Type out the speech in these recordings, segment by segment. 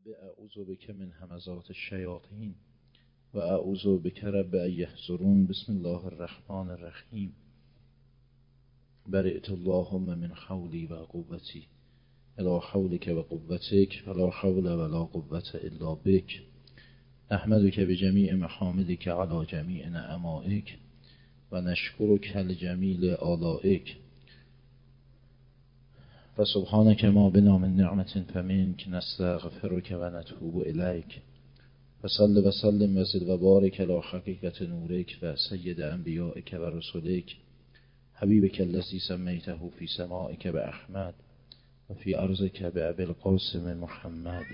رب اعوذ بک من همزات الشیاطین و اعوذ بک رب ان یحضرون. بسم الله الرحمن الرحیم. برئت اللهم من حولی و قوتی الا حولک و قوتک ولا حول ولا قوة الا بک. نحمدک بجمیع محامدک علی جمیع نعمائک و نشکرک لجمیل آلائک. فسبحانك ما بنا من نعمة فمنك نستغفرك و نتوب الیک. فصل و سلم و زد و بارک علی حقیقت نورک و سید انبیائک و رسولک حبیبک الذی سمیته فی سمائک باحمد و فی ارضک بابی القاسم محمد.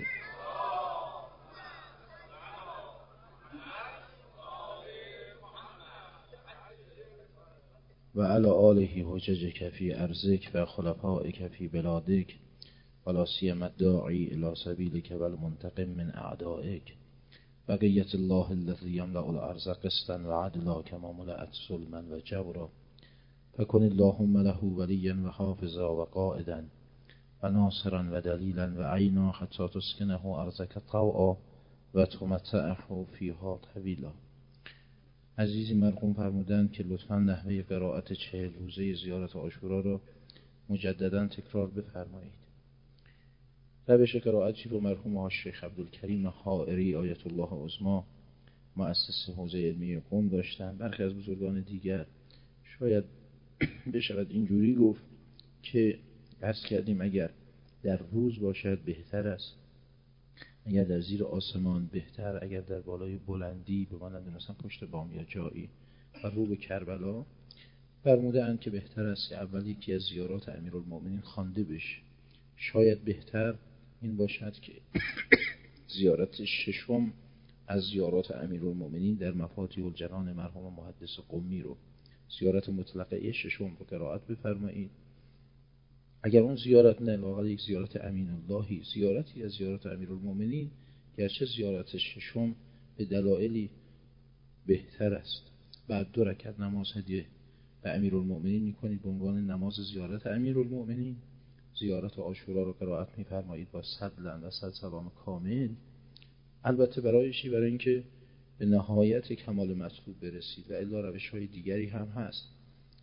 و علی آله حججک فی ارضک و خلفائک فی بلادک و لا سیما الداعی الی سبیلک و المنتقم من اعدائک. بقیت الله الذی یملأ الارض قسطا و عدلا کما ملأت ظلما و جورا. فکن اللهم له ولیا و حافظا و قائدا و ناصرا و دلیلا و عینا حتی تسکنه ارضک طوعا و تمتعه فیها طویلا. عزیزی مرحوم فرمودند که لطفاً نحوه قرائت 40 روزه زیارت عاشورا را مجددا تکرار بفرمایید. روش قرائتی رو مرحوم شیخ عبدالکریم حائری آیت الله عظمی مؤسس حوزه علمی قم داشتن. برخی از بزرگان دیگر شاید بشود اینجوری گفت که عرض کردیم اگر در روز باشد بهتر است، اگر در زیر آسمان بهتر، اگر در بالای بلندی به مانند مثلا پشت بام یا جایی و رو به کربلا. فرموده اند که بهتر است اول یکی از زیارات امیرالمومنین خوانده بشه. شاید بهتر این باشد که زیارت ششم از زیارات امیرالمومنین در مفاتیح الجنان مرحوم محدث قمی رو، زیارت مطلقه ششم رو قرائت بفرمایید. اگر اون زیارت نه، واقعا یک زیارت امین اللهی، زیارتی از زیارت امیرالمومنین، گرچه زیارت ششم به دلایلی بهتر است. بعد 2 رکعت نماز هدیه به امیرالمومنین میکنید به عنوان نماز زیارت امیرالمومنین. زیارت عاشورا رو قرائت میفرمایید با 100 لعن و 100 سلام کامل. البته برای اینکه به نهایت کمال مطلوب برسید و الا روش‌های دیگری هم هست.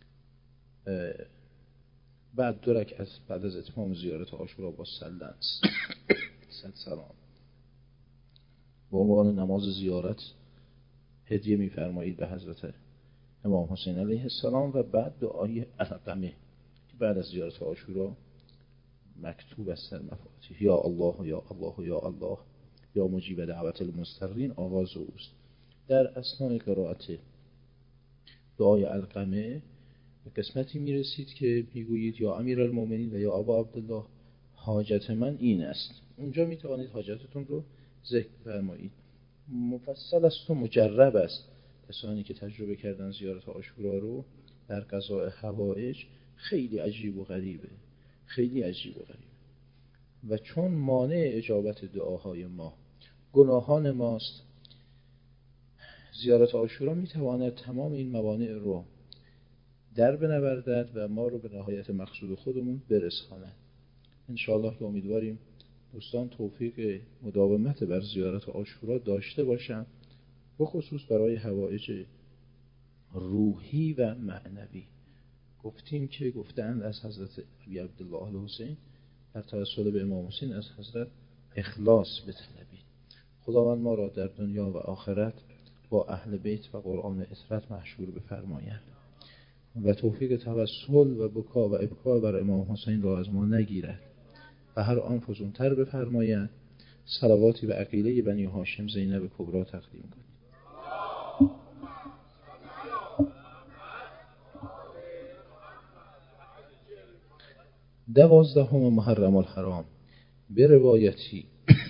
بعد 2 رکعت بعد از اتمام زیارت عاشورا با 100 سلام به عنوان نماز زیارت هدیه میفرمایید به حضرت امام حسین علیه السلام و بعد دعای علقمه که بعد از زیارت عاشورا مکتوب است در مفاتیح. یا الله یا الله یا الله یا مجیب دعوت المضطرین آغاز اوست. در اثناء قرائت دعای علقمه به قسمتی میرسید که میگویید یا امیرالمومنین و یا ابا عبدالله حاجت من این است. اونجا میتوانید حاجتتون رو ذکر فرمایید. مفصل است و مجرب است. کسانی که تجربه کردن زیارت عاشورا رو در قضاء حوائج خیلی عجیب و غریبه، خیلی عجیب و غریبه. و چون مانع اجابت دعاهای ما گناهان ماست، زیارت عاشورا میتواند تمام این موانع رو در بنوردد و ما رو به نهایت مقصود خودمون برساند. انشاءالله که امیدواریم دوستان توفیق مداومت بر زیارت عاشورا داشته باشن، به خصوص برای حوائج روحی و معنوی. گفتیم که گفتند از حضرت ابی عبدالله الحسین در توسل به امام حسین از حضرت اخلاص بطلبید. خداوند ما را در دنیا و آخرت با اهل بیت و قرآن اطرت محشور بفرماید و توفیق توسل و بکا و ابکا بر امام حسین را از ما نگیرد و هر آن فزونتر بفرماید. صلواتی به عقیله بنی هاشم زینب کبرا تقدیم کنید. 12 محرم الحرام به روایتی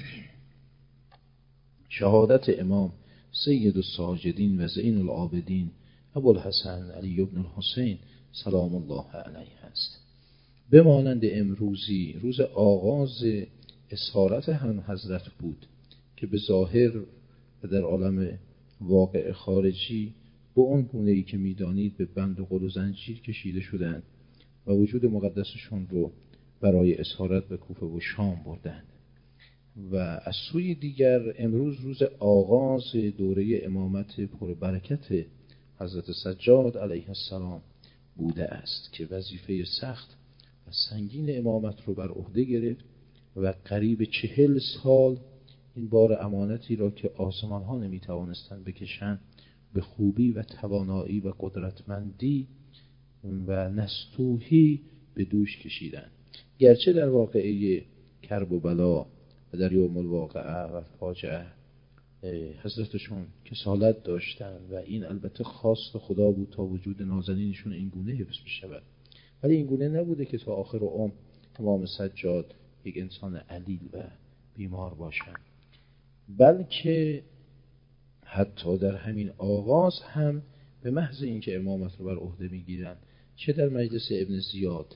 شهادت امام سید الساجدین و زین العابدین ابوالحسن علی بن الحسین سلام الله علیه است. بمانند امروزی روز آغاز اسارت هم حضرت بود که به ظاهر و در عالم واقع خارجی به اون گونه‌ای که می‌دانید به بند و قل و زنجیر کشیده شدند و وجود مقدسشون رو برای اسارت به کوفه و شام بردند و از سوی دیگر امروز روز آغاز دوره امامت پربرکت حضرت سجاد علیه السلام بوده است که وظیفه سخت و سنگین امامت رو بر عهده گرفت و قریب 40 سال این بار امانتی را که آسمان ها نمی توانستند بکشند به خوبی و توانایی و قدرتمندی و نستوهی به دوش کشیدند. گرچه در واقعه کرب و بلا و در یوم الواقعه و فاجعه حضرتشون کسالت داشتن و این البته خواست خدا بود تا وجود نازنینشون این گونه حفظ بشود، ولی این گونه نبوده که تا آخر عمر امام سجاد یک انسان علیل و بیمار باشند، بلکه حتی در همین آغاز هم به محض اینکه امامت رو بر عهده میگیرند، چه در مجلس ابن زیاد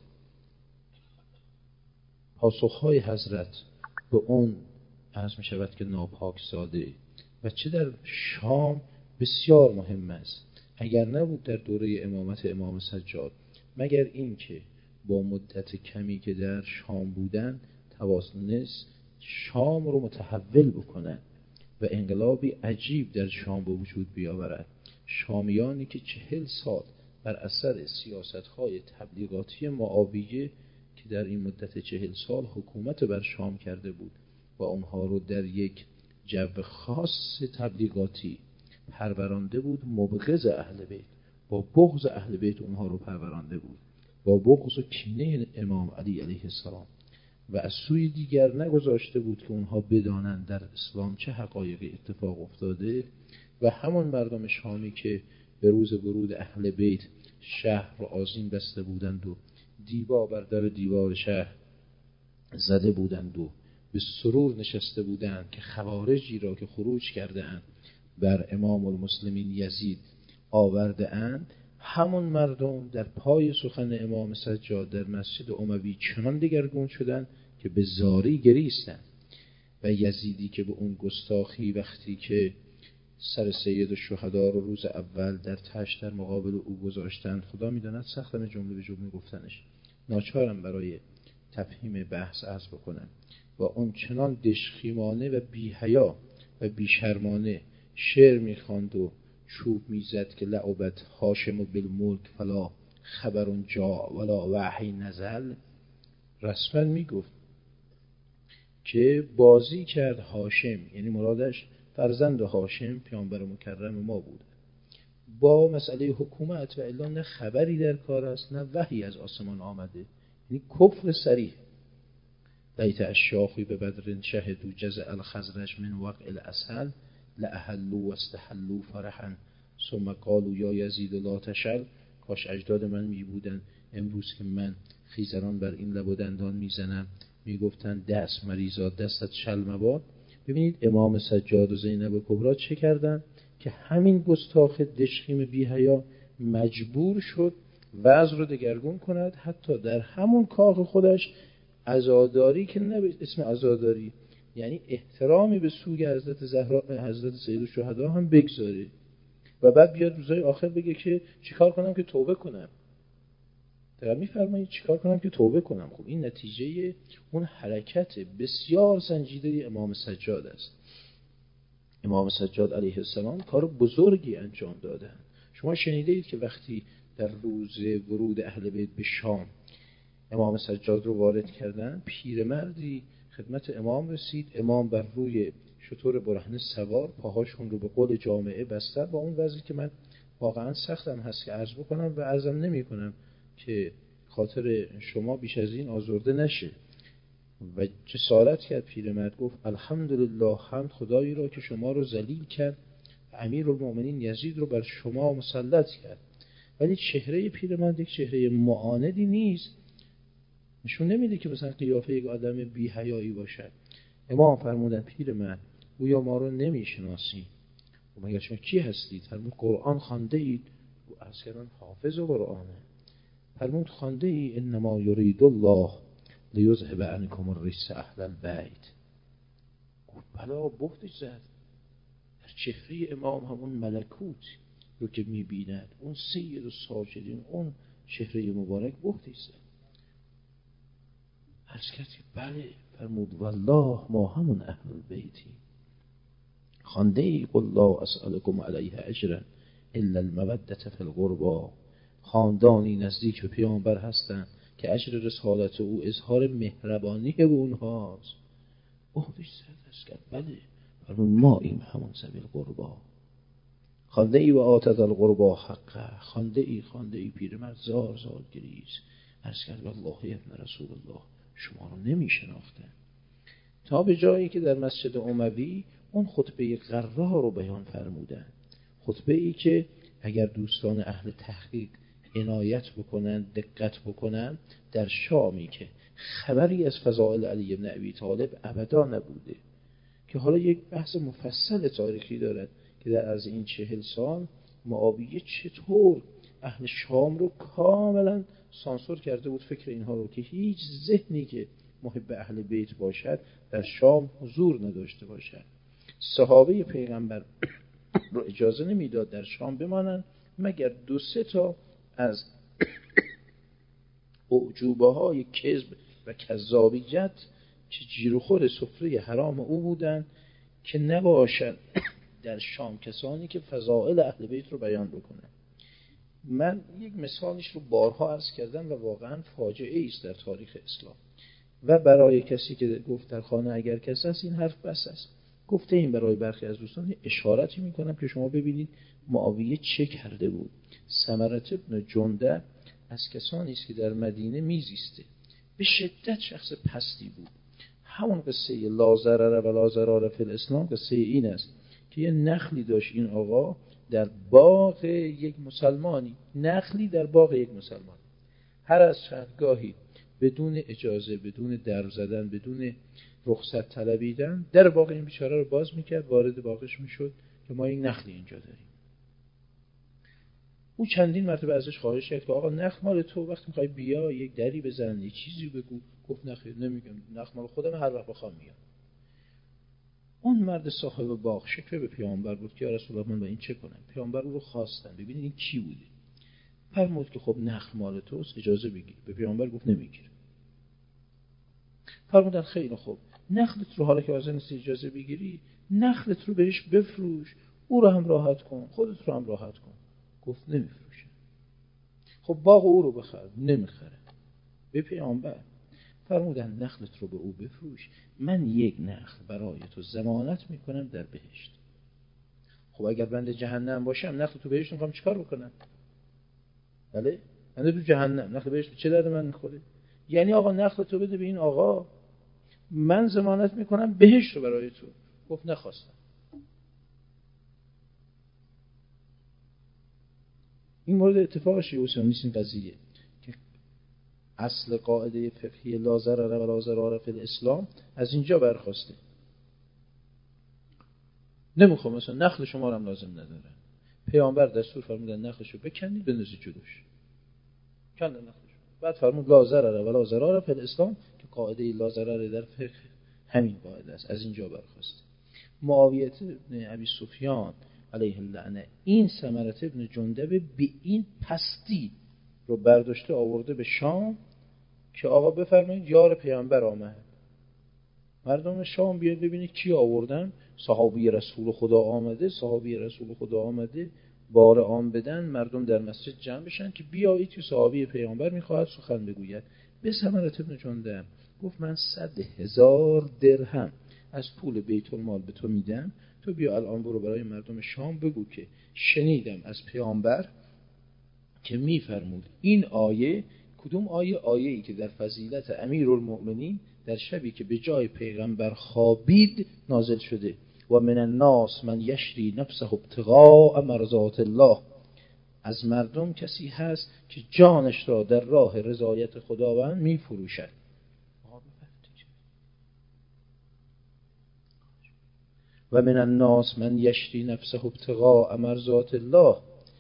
پاسخهای حضرت به اون عرض می شود که ناپاک ساده و چه در شام بسیار مهم است. اگر نبود در دوره امامت امام سجاد مگر این که با مدت کمی که در شام بودن توانست شام رو متحول بکنن و انقلابی عجیب در شام به وجود بیاورد. شامیانی که 40 سال بر اثر سیاست‌های تبلیغاتی معاویه که در این مدت 40 سال حکومت بر شام کرده بود و اونها رو در یک جو خاص تبلیغاتی پرورانده بود، مبغض اهل بیت، با بغض اهل بیت اونها رو پرورانده بود، با بغض و کینه امام علی علیه السلام، و از سوی دیگر نگذاشته بود که اونها بدانند در اسلام چه حقایقی اتفاق افتاده و همون مردم شامی که به روز ورود اهل بیت شهر رو آذین بسته بودند و دیبا بر در دیوار شهر زده بودند و به سرور نشسته بودند که خوارجی را که خروج کرده اند بر امام المسلمین یزید آورده اند، همون مردم در پای سخن امام سجاد در مسجد اموی چنان دگرگون شدند که به زاری گریستند و یزیدی که به اون گستاخی وقتی که سر سید الشهدا رو روز اول در تشت در مقابل او گذاشتند، خدا میداند سختم جمله به جمله گفتنش، ناچارم برای تفهیم بحث عرض بکنم، و اون چنان دشخیمانه و بی‌حیا و بی‌شرمانه شعر میخواند و چوب میزد که لعبت هاشم بالملک فلا خبر جا ولا وحی نزل. رسما میگفت که بازی کرد هاشم، یعنی مرادش فرزند هاشم پیامبر مکرم ما بود، با مسئله حکومت، و الا نه خبری در کار است نه وحی از آسمان آمده، یعنی کفر صریح. لیت اشیاخی به بدر شهدوا جزع الخزرج من وقع الاسل لاحلوا واستحلوا فرحا ثم قالوا یا یزید لا تشل. کاش اجداد من می بودن امروز که من خیزران بر این لب و دندان میزنم میگفتن دست مریضا دستت شل مباد. ببینید امام سجاد و زینب کبرا چه کردن که همین گستاخ دشخیم بی حیا مجبور شد وضع رو دگرگون کند، حتی در همون کاخ خودش عزاداری که نه به اسم عزاداری، یعنی احترامی به سوی حضرت زهرا حضرت سید الشهدا هم بگذاره و بعد بیاد روزای آخر بگه که چیکار کنم که توبه کنم. دقیقا میفرمایید چیکار کنم که توبه کنم. خب این نتیجه اون حرکت بسیار سنجیده امام سجاد است. امام سجاد علیه السلام کار بزرگی انجام دادن. شما شنیدید که وقتی در روز ورود اهل بیت به شام امام سجاد رو وارد کردن، پیرمردی خدمت امام رسید، امام بر روی شتر برهنه سوار، پاهاشون رو به قول جامعه بستن، با اون وضعی که من واقعا سختم هست که عرض بکنم و عرضم نمی کنم که خاطر شما بیش از این آزرده نشه. و جسارت کرد پیرمرد، گفت الحمدلله، حمد خدایی را که شما رو ذلیل کرد، امیرالمومنین یزید رو بر شما مسلط کرد. ولی چهره پیرمرد یک چهره معاندی نیست، نشون نمیده که مثلا قیافه یک آدم بی حیایی باشد. امام فرمودن پیرمرد گویا ما رو نمیشناسی، و مگر شما کی هستید؟ فرمود قرآن خوانده اید؟ و اصلا حافظ قرآنه. فرمود خوانده ای انما یرید الله لیذهب عنکم الرجس اهل البیت. گفت بلا، بهتش زد. در چهره امام همون ملکوت رو که میبیند، اون سید الساجدین، اون چهره مبارک بهتش زد. عرض کرد که بله. فرمود والله ما همون اهل بیتی. خوانده ای قل لا اسألكم علیه اجرا الا المودة فی القربى. خاندانی نزدیک به پیامبر هستند که اجر رسالت او اظهار مهربانی به اونهاست. خودش سرد کرد بله. فرمود ما این همون ذوی القربی. خوانده ای و آتت القربی حقه. خوانده ای پیرمرد زار گریست. عرض کرد والله ابن رسول الله شما رو نمی شناختن. تا به جایی که در مسجد اموی اون خطبه قرار رو بیان فرمودن. خطبه ای که اگر دوستان اهل تحقیق عنایت بکنن، دقت بکنن، در شامی که خبری از فضائل علی بن ابی طالب ابدا نبوده، که حالا یک بحث مفصل تاریخی دارد که در از این 40 سال معاویه چطور اهل شام رو کاملا سانسور کرده بود، فکر اینها رو که هیچ ذهنی که محب اهل بیت باشد در شام حضور نداشته باشد. صحابه پیغمبر رو اجازه نمیداد در شام بمانند مگر 2-3 تا از اعجوبه های کذب و کذابیت که جیروخور سفره حرام او بودند که نباشد در شام کسانی که فضائل اهل بیت رو بیان بکنن. من یک مثالش رو بارها عرض کردم و واقعا فاجعه است در تاریخ اسلام و برای کسی که گفت در خانه اگر کس است این حرف بس است. گفته این برای برخی از دوستان اشارتی میکنم که شما ببینید معاویه چه کرده بود. ثمرة ابن جندب از کسانی است که در مدینه میزیسته، به شدت شخص پستی بود. همون قصه لا ضرر و لا ضرار فی الاسلام قصه این است که یه نخلی داشت این آقا در باغ یک مسلمانی، نخلی در باغ یک مسلمان. هر از چندگاهی بدون اجازه، بدون در زدن، بدون رخصت طلبیدن در باغ این بیچاره رو باز میکرد، وارد باغش میشد که ما یک نخلی اینجا داریم. او چندین مرتبه ازش خواهش کرد که آقا نخل مال تو، وقتی میخوای بیا یک دری بزن، یک چیزی بگو. گفت نخیر نمیگم، نخل مال خودم، هر وقت بخوام میام. اون مرد صاحب باغ شکوه به پیامبر بود که یا رسول الله من با این چه کنم؟ پیامبر او رو خواستن ببینید این کی بوده. فرمود که خب نخل مال توست، اجازه بگیر. به پیامبر گفت نمیگیره. فرمودن خیلی خوب، نخلت رو حالا که حاضر نیستی اجازه بگیری، نخلت رو بهش بفروش، او رو هم راحت کن، خودت رو هم راحت کن. گفت نمیفروشه. خب باغ او رو بخر. نمیخره. به پیامبر فرمودن نخلت رو به او بفروش، من یک نخل برای تو ضمانت میکنم در بهشت. خب اگر بنده جهنم باشم نخل تو بهشت میخوام چیکار بکنم؟ بله بنده تو جهنم، نخل بهشت چه درد من میخوره؟ یعنی آقا نخل تو بده به این آقا، من ضمانت میکنم بهشت رو برای تو. گفت نخواستم. این مورد اتفاق شیعه و سنی نیست. این قضیه که اصل قاعده فقهی لا ضرر و لا ضرار فی الاسلام از اینجا برخواسته. نمیخوام مثلا نخل شما رو هم لازم نداره. پیامبر دستور فرمودن نخلشو بکنید بندازید جلوش. کندن نخلشو. بعد فرمود لا ضرر و لا ضرار فی الاسلام که قاعده لا ضرر در فقه همین قاعده است. از اینجا برخواسته. معاویه ابن ابی سفیان علیه اللعنه این ثمرة ابن جندب به این پستی رو برداشته آورده به شام که آقا بفرمایید یار پیامبر آمد. مردم شام بیاد ببینید کی آوردن. صحابی رسول خدا آمده. صحابی رسول خدا آمده بار عام بدن، مردم در مسجد جمع بشن که بیایید که صحابی پیامبر میخواهد سخن بگوید. به ثمرة ابن جندب گفت من 100,000 درهم از پول بیت المال به تو میدم، تو بیا الان برو برای مردم شام بگو که شنیدم از پیامبر که میفرمود این آیه. کدوم آیه؟ آیه‌ای که در فضیلت امیرالمؤمنین در شبی که به جای پیغمبر خوابید نازل شده. و من الناس من یشری نفسه ابتغاء مرضات الله. از مردم کسی هست که جانش را در راه رضایت خداوند میفروشد. و من الناس من یشری نفسه ابتغاء مرضات الله.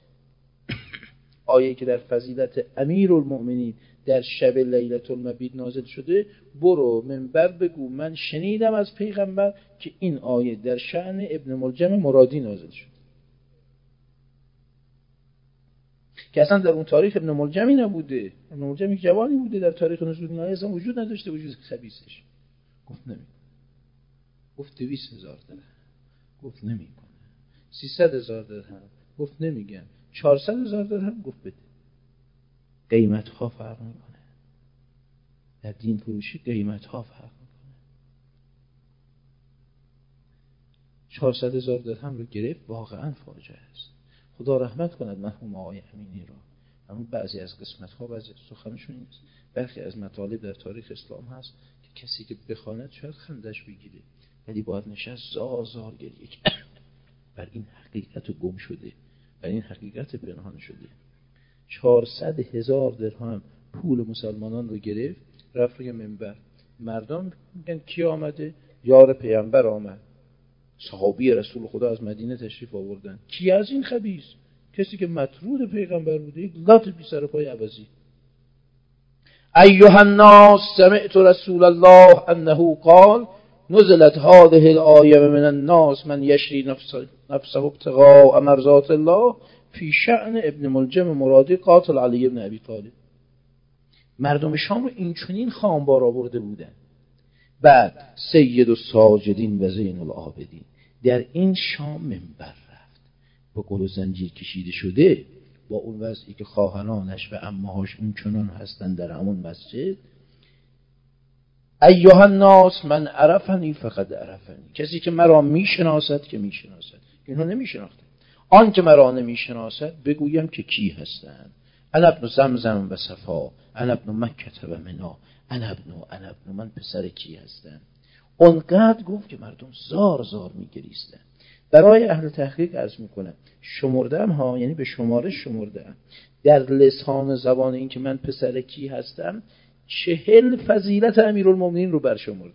آیه که در فضیلت امیرالمؤمنین در شب لیلة المبیت نازل شده. برو منبر بگو من شنیدم از پیغمبر که این آیه در شأن ابن ملجم مرادی نازل شد. که اصلا در اون تاریخ ابن ملجمی نبوده. ابن ملجمی جوانی بوده در تاریخ نزول دنیا اصلا وجود نداشته وجود خبیثش. گفت نمیکنه. گفت 200,000 درهم. گفت نمیکنه. 300,000 درهم. گفت نمیگم. 400,000 درهم. گفت بده. قیمت ها فرق میکنه. در دین فروشی قیمت ها فرق میکنه. 400,000 درهم رو گرفت. واقعا فاجعه است. خدا رحمت کند مرحوم آقای امینی را. اما بعضی از قسمت ها بعضی از سخنشون این است. برخی از مطالب در تاریخ اسلام هست که کسی که بخواند شاید خندش بگیره، ولی باید نشست زار زار گریه کرد. بر این حقیقت گم شده، بر این حقیقت پنهان شده. 400,000 درهم پول مسلمانان رو گرفت، رفت روی منبر. مردم میگن کی آمده؟ یار پیامبر آمد. صحابی رسول خدا از مدینه تشریف آوردن. کی از این خبیث؟ کسی که مطرود پیغمبر بوده، یک لات بی سر پای عوضی. ایها الناس سمعت رسول الله انه قال نزلت هذه الآیه من الناس من یشری نفسه ابتغاء مرضات الله فی شأن ابن ملجم مرادی قاتل علی ابن ابی طالب. مردم شام رو این چنین خامبار آورده بودن. بعد سید الساجدین و زین العابدین در این شام منبر رفت، با گل و زنجیر کشیده شده، با اون وضعی که خواهرانش و عمهاش اون چنان هستن در همون مسجد. ایها الناس من عرفنی فقد عرفنی، کسی که مرا میشناسد که میشناسد. اینو نمیشناختن. آن که مرا نمیشناسد بگویم که کی هستند. انا ابن زمزم و صفا، انا ابن مکه و منا، انا ابن من پسر کی هستم. اونقدر گفت که مردم زار زار میگریستن. برای اهل تحقیق عرض میکنم شمردم ها، یعنی به شمارش شمردم در لسان زبان این که من پسر کی هستم 40 فضیلت امیرالمومنین رو برشمرد.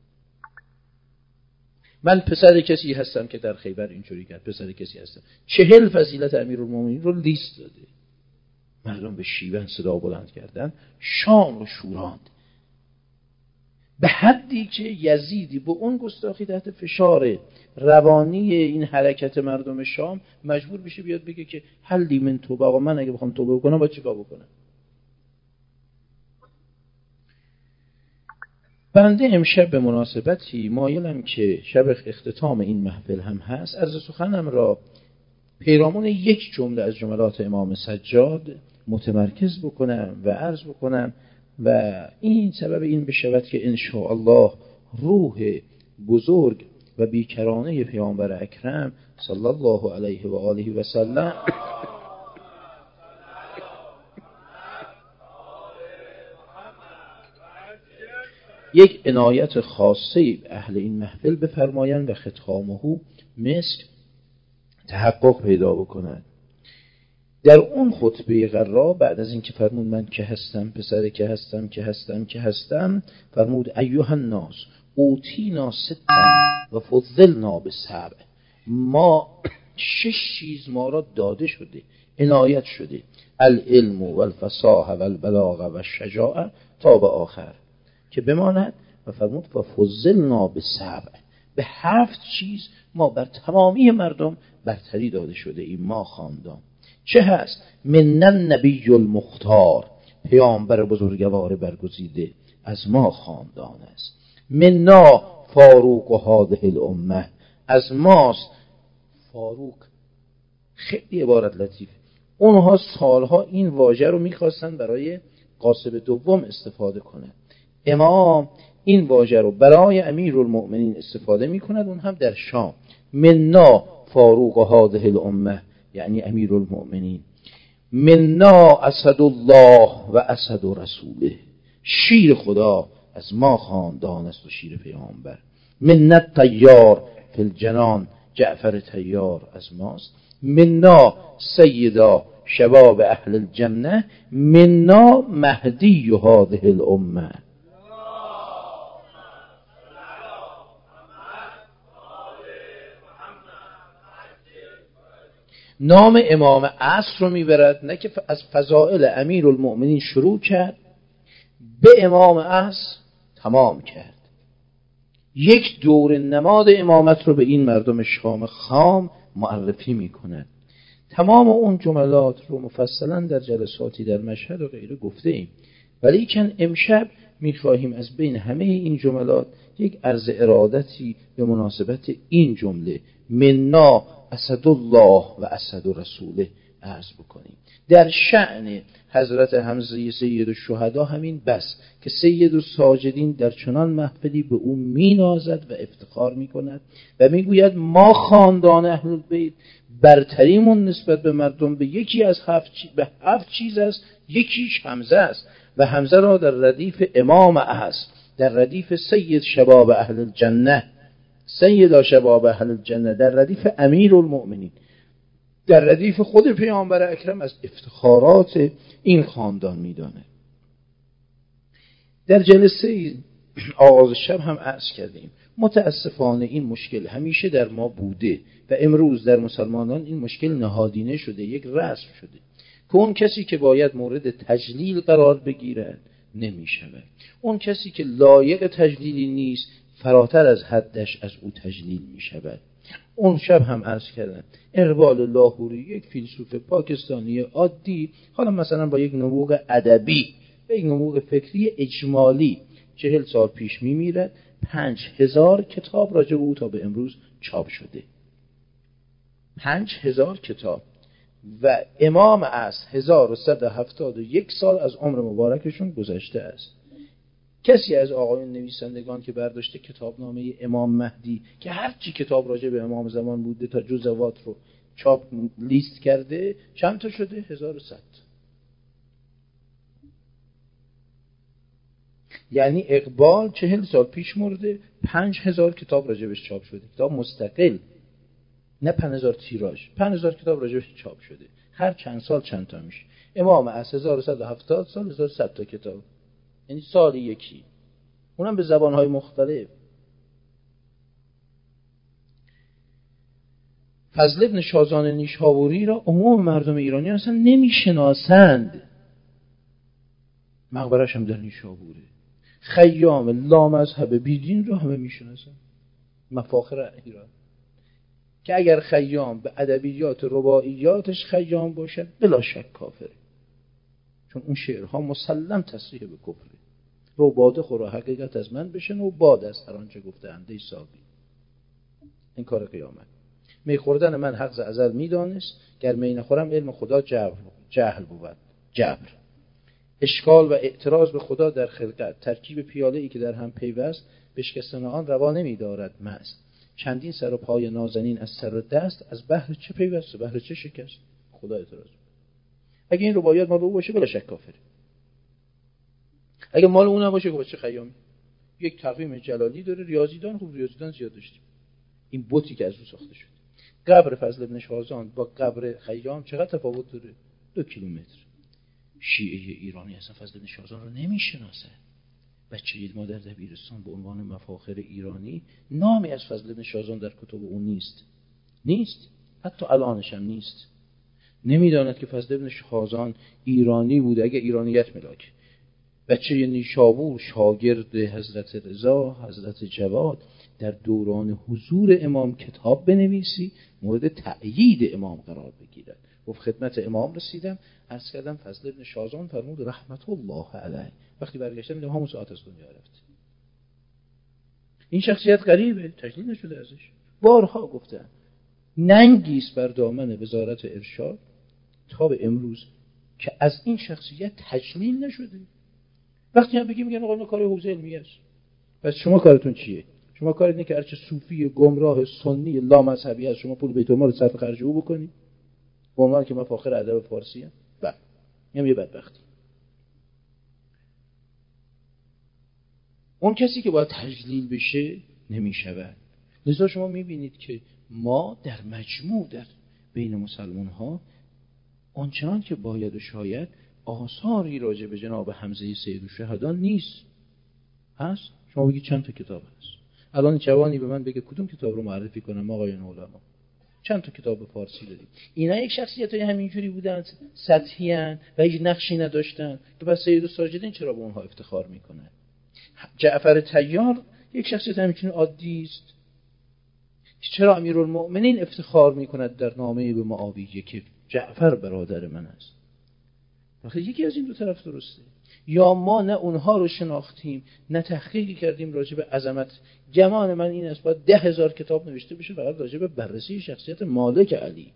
من پسر کسی هستم که در خیبر اینجوری کرد، پسر کسی هستم. 40 فضیلت امیرالمومنین رو لیست داده. مردم به شیون صدا بلند کردن، شام رو شوراند به حدی که یزیدی با اون گستاخی تحت فشار روانی این حرکت مردم شام مجبور بشه بیاد بگه که حلی من توبه. آقا من اگه بخوام توبه بکنم باید چیکار بکنم؟ بنده امشب به مناسبتی مایلم که شب اختتام این محفل هم هست، عرض سخنم را پیرامون یک جمله از جملات امام سجاد متمرکز بکنم و عرض بکنم و این سبب این بشود که انشاءالله روح بزرگ و بیکرانه پیامبر اکرم صلی الله علیه و آله و سلم یک عنایت خاصه به اهل این محفل بفرمایند و ختامه مسک تحقق پیدا بکند. در اون خطبه غرا بعد از این که فرمود من که هستم، پسر که هستم فرمود ایها الناس اوتینا ستا و فضلنا بسبع. ما 6 چیز ما را داده شده، عنایت شده، العلم و الفصاحه و البلاغه و الشجاعه تا به آخر که بماند. و فرمود و فضلنا بسبع، به 7 چیز ما بر تمامی مردم برتری داده شده ایم ما خاندان. چه هست؟ من النبی المختار، پیامبر بزرگوار برگزیده از ما خاندان است. منا فاروق و هذه الامه، از ماست فاروق. خیلی عبارت لطیف. اونها سالها این واژه رو میخواستن برای قاسم دوم استفاده کنه. امام این واژه رو برای امیرالمؤمنین استفاده میکند، اون هم در شام. منا فاروق و هذه الامه یعنی امیرالمؤمنین. منا اسد الله و اسد رسوله، شیر خدا از ما خاندان است و شیر پیامبر. منا طیار فی الجنان، جعفر طیار از ماست. منا سیدا شباب اهل الجنه، منا مهدی هذه الامه. نام امام عصر رو میبرد، نه که از فضائل امیرالمؤمنین شروع کرد به امام عصر تمام کرد. یک دور نماد امامت رو به این مردم شام خام معرفی میکند. تمام اون جملات رو مفصلا در جلساتی در مشهد و غیره گفته ایم، ولی چند امشب می‌خواهیم از بین همه این جملات یک عرض ارادتی به مناسبت این جمله منا اسدالله و اسد رسوله عرض بکنیم. در شأن حضرت حمزه سید الشهدا همین بس که سید الساجدین در چنان محفلی به او مینازد و افتخار میکند و میگوید ما خاندان اهل البیت برتریمون نسبت به مردم به یکی از هفت چیز است، یکیش حمزه است و حمزه را در ردیف امام است، در ردیف سید شباب اهل الجنه، سید شباب اهل الجنه، در ردیف امیر المؤمنین، در ردیف خود پیامبر اکرم از افتخارات این خاندان میدانه. در جلسه آغاز شب هم عرض کردیم متاسفانه این مشکل همیشه در ما بوده و امروز در مسلمانان این مشکل نهادینه شده، یک رسم شده که اون کسی که باید مورد تجلیل قرار بگیرد نمی شود، اون کسی که لایق تجلیلی نیست فراتر از حدش از او تجلیل می شود. اون شب هم عرض کردم اقبال لاهوری یک فیلسوف پاکستانی عادی، حالا مثلا با یک نبوغ ادبی و یک نبوغ فکری اجمالی 40 سال پیش میمیرد، 5000 کتاب راجع به او تا به امروز چاپ شده، 5000 کتاب و امام است 1171 سال از عمر مبارکشون گذشته است. کسی از آقایون نویسندگان که برداشته کتابنامه امام مهدی که هر چی کتاب راجع به امام زمان بوده تا جزوات رو چاپ لیست کرده چند تا شده؟ 1100. یعنی اقبال 40 سال پیش مرده، 5000 کتاب راجبش چاپ شده، کتاب مستقل، نه 5000 تیراژ، 5000 کتاب راجبش چاپ شده، هر چند سال چند تا میشه. امام از 1170 سال 1100 تا کتاب، یعنی سال یکی، اونم به زبانهای مختلف. فضل ابن شازان نیشابوری را عموم مردم ایرانی اصلا نمیشناسند، مقبرش هم در نیشابوره. خیام لامذهب بیدین رو همه میشناسن، مفاخر ایران، که اگر خیام به ادبیات رباعیاتش خیام باشد بلا شک کافره، چون اون شعرها مسلم تصریح به کفره. رو باده خورا حقیقت از من بشن و باد از هر آنچه گفته انده صابی، این کار قیامت. می خوردن من حق ازل میدانست، گر می نخورم علم خدا جهل بود، جبر. اشکال و اعتراض به خدا در خلقت، ترکیب پیاله ای که در هم پیوست، بشکستن آن روا نمی دارد مست. چندین سر و پای نازنین از سر و دست، از بحر چه پیوست و بحر چه شکست؟ خدا اعتراض. اگه این رباعیات مال او باشه بلا شک کافره، اگه مال اون نباشه که چه خیامی. یک تقویم جلالی داره، ریاضیدان، خوب ریاضیدان زیاد داشتیم. این بوتی که از او ساخته شد. قبر فضل ابن شازان با قبر خیام چقدر تفاوت داره؟ 2 کیلومتر. شیعه ایرانی اصلا فضل ابن شازان رو نمیشناسه. بچه ما در دبیرستان به عنوان مفاخر ایرانی نامی از فضل ابن شازان در کتب اون نیست، حتی الانش هم نیست. نمیداند که فضل ابن شازان ایرانی بوده، اگه ایرانیت ملاک. بچه نیشابور شاگرد حضرت رضا، حضرت جواد، در دوران حضور امام کتاب بنویسی مورد تأیید امام قرار بگیرد. و خدمت امام رسیدم، عرض کردم فضل ابن شازان فرمود رحمت الله علیه. وقتی برگشتم دیدم همون ساعت از دنیا رفت. این شخصیت غریبه، تجلیل نشده ازش. بارها گفتم ننگیست بر دامن وزارت ارشاد تا به امروز که از این شخصیت تجلیل نشده. وقتی هم بگیم میگن آقا کار حوزه علمیه است. پس شما کارتون چیه؟ شما کارت اینه که هرچه صوفی گمراه سنی لامذهبی از شما پول بیت المال صرف خرج او بکنی؟ به عنوان که مفاخر ادب فارسی ام. بله. اینم یه بدبختی. اون کسی که باید تجلیل بشه نمیشود. لذا شما میبینید که ما در مجموع در بین مسلمان ها آنچنان که باید و شاید آثاری راجع به جناب حمزه سید الشهدا نیست. هست؟ شما بگید چند تا کتاب هست؟ الان جوانی به من بگه کدوم کتاب رو معرفی کنم آقایان علما؟ چند تا کتاب فارسی داریم؟ اینا یک شخصیتای همینجوری بودن، سطحی ان و هیچ نقشی نداشتن که بس سید الساجدین چرا به اونها افتخار میکنن؟ جعفر طیار یک شخصیت همینجوری عادی است، چرا امیرالمؤمنین افتخار میکند در نامه به معاویه که جعفر برادر من است؟ آخه یکی از این دو طرف درسته. یا ما نه اونها رو شناختیم نه تحقیقی کردیم راجع به عظمت. گمان من این است باید 10,000 کتاب نوشته بشه فقط راجع به بررسی شخصیت مالک علی.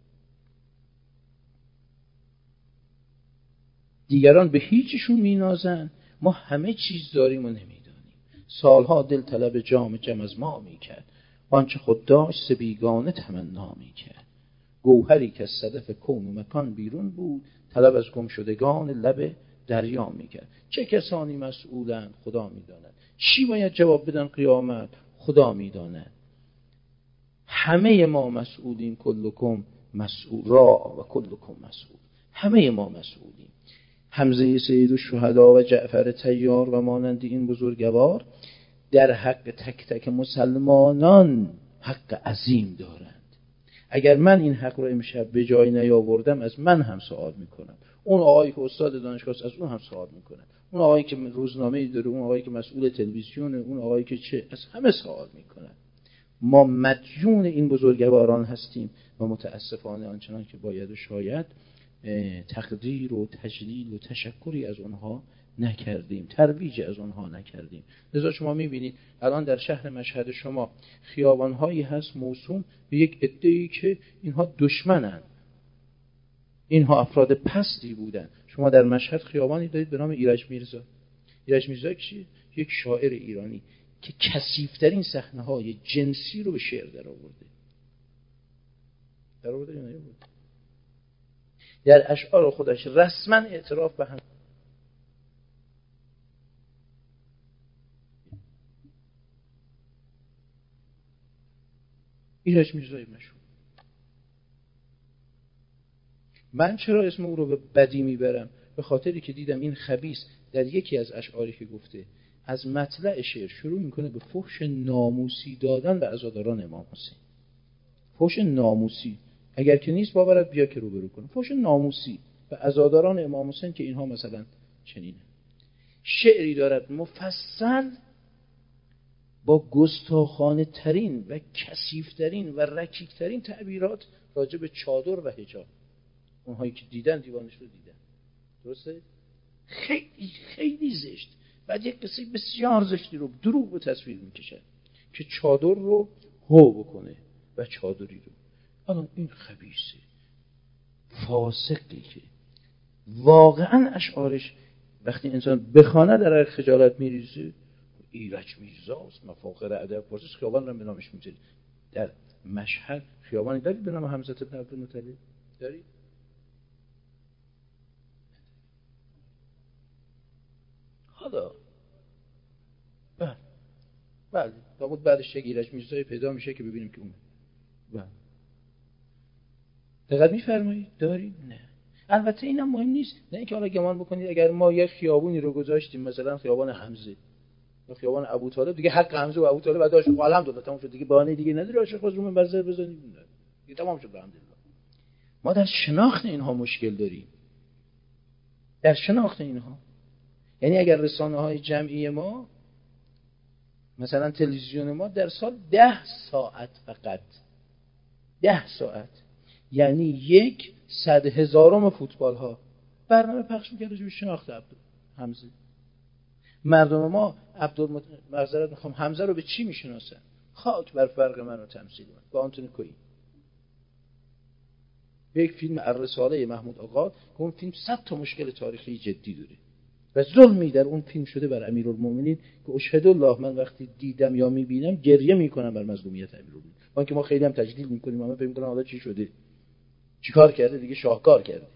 دیگران به هیچشون مینازن، ما همه چیز داریم و نمیدانیم. سالها دل طلب جام جم از ما میکرد، آنچه خود داشت بیگانه تمنا میکرد. گوهری که از صدف کون و مکان بیرون بود، طلب از گمشدگان لب دریا میکرد. چه کسانی مسئولند خدا میداند، چی باید جواب بدن قیامت خدا میداند. همه ما مسئولیم، کلکم مسئول را و کلکم مسئول. همه ما مسئولیم. حمزه سید الشهدا و جعفر طیار و مانند این بزرگوار در حق تک تک مسلمانان حق عظیم دارند. اگر من این حق رو امشب به جای نیاوردم از من هم سوال میکنم، اون آقایی که استاد دانشگاه است از اون هم سوال میکنم، اون آقایی که روزنامه‌ای داره، اون آقایی که مسئول تلویزیونه، اون آقایی که چه، از همه سوال میکنم. ما مدیون این بزرگواران هستیم و متاسفانه آنچنان که باید و شاید تقدیر و تجلیل و تشکری از اونها نکردیم، ترویج از اونها نکردیم. لذا شما میبینید الان در شهر مشهد شما خیابانهایی هست موسوم به یک عده‌ای که اینها دشمنن، اینها افراد پستی بودن. شما در مشهد خیابانی دارید به نام ایرج میرزا. ایرج میرزا کیه؟ یک شاعر ایرانی که کثیف‌ترین صحنه‌های جنسی رو به شعر درآورده یا نیاورده؟ در اشعار خودش رسما اعتراف به هم. ایرج میرزای مشهور. من چرا اسم او رو به بدی میبرم؟ به خاطری که دیدم این خبیث در یکی از اشعاری که گفته از مطلع شعر شروع میکنه به فحش ناموسی دادن به عزاداران امام حسین. فحش ناموسی، اگر که نیست باورت بیا که روبرو کنه. فحش ناموسی به عزاداران امام حسین که اینها مثلا چنینه. شعری دارد مفصل با گستاخانه ترین و کثیف ترین و رکیک ترین تعبیرات راجع به چادر و حجاب. اونهایی که دیدن دیوانش رو دیدن، درسته؟ خیلی خیلی زشت. بعد یک قصه بسیار زشتی رو دروغ به تصویر میکشن که چادر رو هو بکنه و چادری رو. الان این خبیثه فاسقی که واقعا اشعارش وقتی انسان بخونه در خجالت میریزه. ایرج میرزاست، مفاخر ادب فارسی. خیابان رو به نامش میذارید. در مشهد خیابانی دارید به نام حمزه بن عبدالمطلب؟ دارید؟ حالا بله لابد بعدش یک ایرج میرزایی پیدا میشه که ببینیم که اونه. بله دقیق میفرمایید داریم؟ نه. البته اینم مهم نیست، نه اینکه حالا گمان بکنید اگر ما یک خیابونی رو گذاشتیم مثلا خیابان حمزه یا خیابان ابوطالب، دیگه حق حمزه و ابوطالب بعد عاشق الحمدلله تمام شد دیگه، بهانه دیگه نداره عاشق خود رو منبر بزنید دیگه تمام شد الحمدلله. ما در شناخت اینها مشکل داریم، در شناخت اینها. یعنی اگر رسانه‌های جمعی ما مثلا تلویزیون ما در سال 10 ساعت فقط 10 ساعت یعنی 100,000 فوتبال ها برنامه پخش می‌کرد راجع به شناخت حمزه. مردم ما معذرت می‌خوام حمزه رو به چی میشناسن؟ خاک بر فرق من و تمثیل من با آنتونی کوین. یک فیلم الرساله محمود آقا که اون فیلم 100 تا مشکل تاریخی جدی داره و ظلمی در اون فیلم شده بر امیرالمومنین که اشهد الله من وقتی دیدم یا میبینم گریه میکنم بر مظلومیت امیرالمومنین. ما که ما خیلی هم تجلیل میکنیم، اما فکر میکنم حالا چی شده، چیکار کرده دیگه، شاهکار کرده.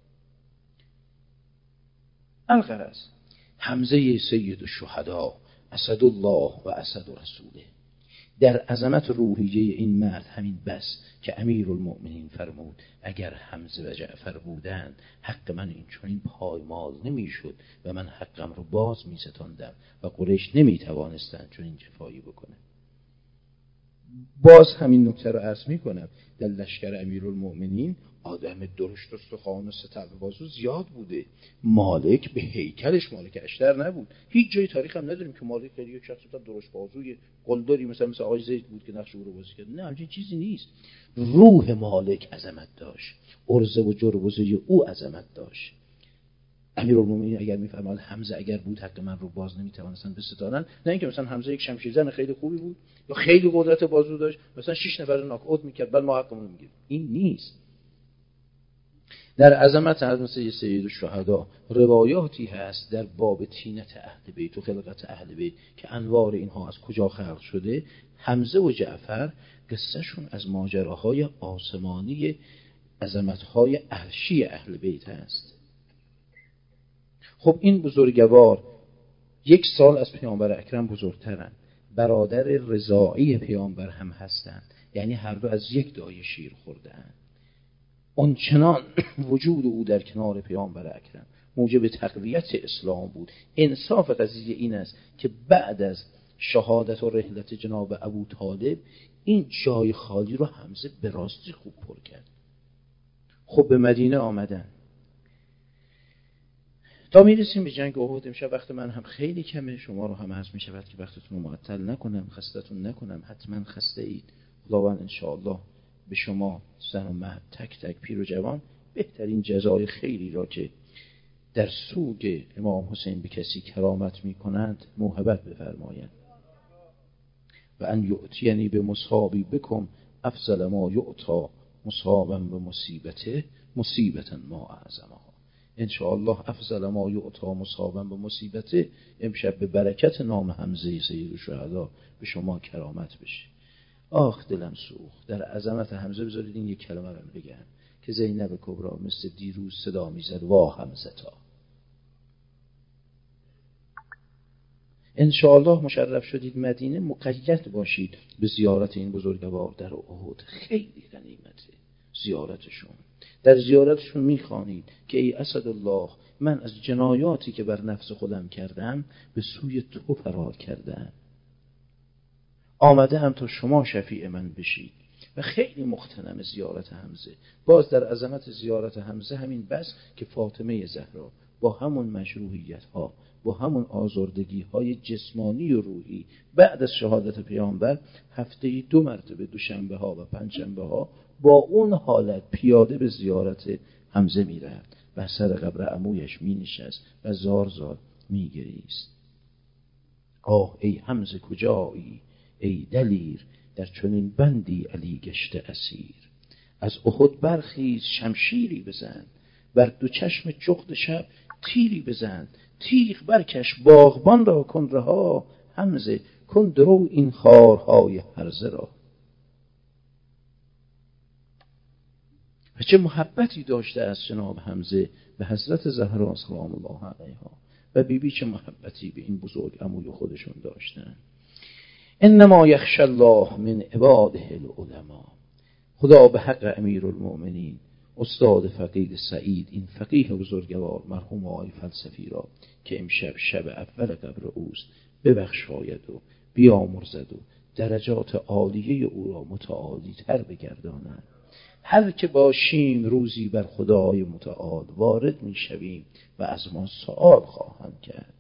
الغرض حمزه سید الشهدا اسد الله و اسد رسوله در عظمت روحیه این مرد همین بس که امیرالمؤمنین فرمود اگر حمزه و جعفر بودند حق من این چنین پایمال نمیشد و من حقم رو باز میستاندم و قریش نمیتوانستند چنین جفایی بکنه. باز همین نکته رو عرض میکنم، در لشکر امیرالمؤمنین آدم درشت و استخوان و ستبر بازو زیاد بوده. مالک به هیکلش مالک اشتر نبود. هیچ جای تاریخ هم نداریم که مالک خیلی یک شخص درشت بازوی قلدری مثلا آقای زید بود که نقش او رو بازی کرد. نه، همچین چیزی نیست. روح مالک عظمت داشت، عرضه و جربوزه او عظمت داشت. امیرالمومنین اگر میفرماد حمزه اگر بود حق من رو باز نمیتوانستن بستانن، نه اینکه مثلا حمزه یک شمشیرزن خیلی خوبی بود یا خیلی قدرت بازو داشت مثلا 6 نفر ناک اوت میکرد بل ما حقمون رو میگیریم. این نیست. در عظمت حضرت سید الشهدا روایاتی هست در باب طینت اهل بیت و خلقت اهل بیت که انوار اینها از کجا خلق شده. حمزه و جعفر قصهشون از ماجراهای آسمانی عظمتهای عرشی اهل بیت هست. خب این بزرگوار 1 سال از پیامبر اکرم بزرگترند، برادر رضاعی پیامبر هم هستند، یعنی هر دو از یک دایه شیر خورده‌اند. اون چنان وجود او در کنار پیامبر اکرم موجب تقویت اسلام بود. انصاف قضیه این است که بعد از شهادت و رحلت جناب ابو طالب این جای خالی رو حمزه به راستی خوب پر کرد. خب به مدینه آمدن تا میرسیم به جنگ احد. امشب وقت من هم خیلی کمه، شما رو هم عرض می شود که وقتتون رو معطل نکنم، خستتون نکنم. حتما خسته اید. خداوند انشاءالله به شما زن و مرد تک تک پیر و جوان بهترین جزای خیری را که در سوگ امام حسین به کسی کرامت می کنند موهبت بفرمایند. و ان یؤتینی به مصابی بکم افضل ما یؤتا مصابا به مصیبته مصیبتا ما اعظمها. انشاءالله افضل ما یؤتا مصابا به مصیبته امشب به برکت نام حمزه سید الشهدا به شما کرامت بشه. آخ دلم سوخت. در عظمت حمزه بذارید این یک کلمه رو بگم که زینب کبرا مثل دیروز صدا میزد وا حمزه تا. انشاءالله مشرف شدید مدینه، مقید باشید به زیارت این بزرگوار در احد. خیلی غنیمته زیارتشون. در زیارتشون میخوانید که ای اسدالله، من از جنایاتی که بر نفس خودم کردم به سوی تو فرار کردم، آمده هم تا شما شفیع من بشید. و خیلی مغتنم زیارت حمزه. باز در عظمت زیارت حمزه همین بس که فاطمه زهرا با همون مجروحیت ها، با همون آزردگی های جسمانی و روحی بعد از شهادت پیامبر هفته‌ای 2 مرتبه دوشنبه ها و پنجشنبه ها با اون حالت پیاده به زیارت حمزه می رفت و سر قبر عمویش می نشست و زار زار می گریست. آه ای حمزه کجایی، ای دلیر در چنین بندی علی گشته اسیر. از احد برخیز شمشیری بزن، بر 2 چشم جغد شب تیری بزن. تیغ برکش باغبان را کن رها، حمزه کن درو این خارهای هرزه را. و چه محبتی داشته از جناب حمزه به حضرت زهرا سلام الله علیها و بیبی چه محبتی به این بزرگ عموی خودشون داشتن. انما یخشی الله من عباده العلماء. خدا به حق امیرالمؤمنین استاد فقید سعید، این فقیه بزرگوار مرحوم آقای فلسفی را که امشب شب اول قبر اوست ببخشاید و بیامرزد و درجات عالیه او را متعالی تر بگرداند. هر که باشیم روزی بر خدای متعال وارد می شویم و از ما سؤال خواهند کرد.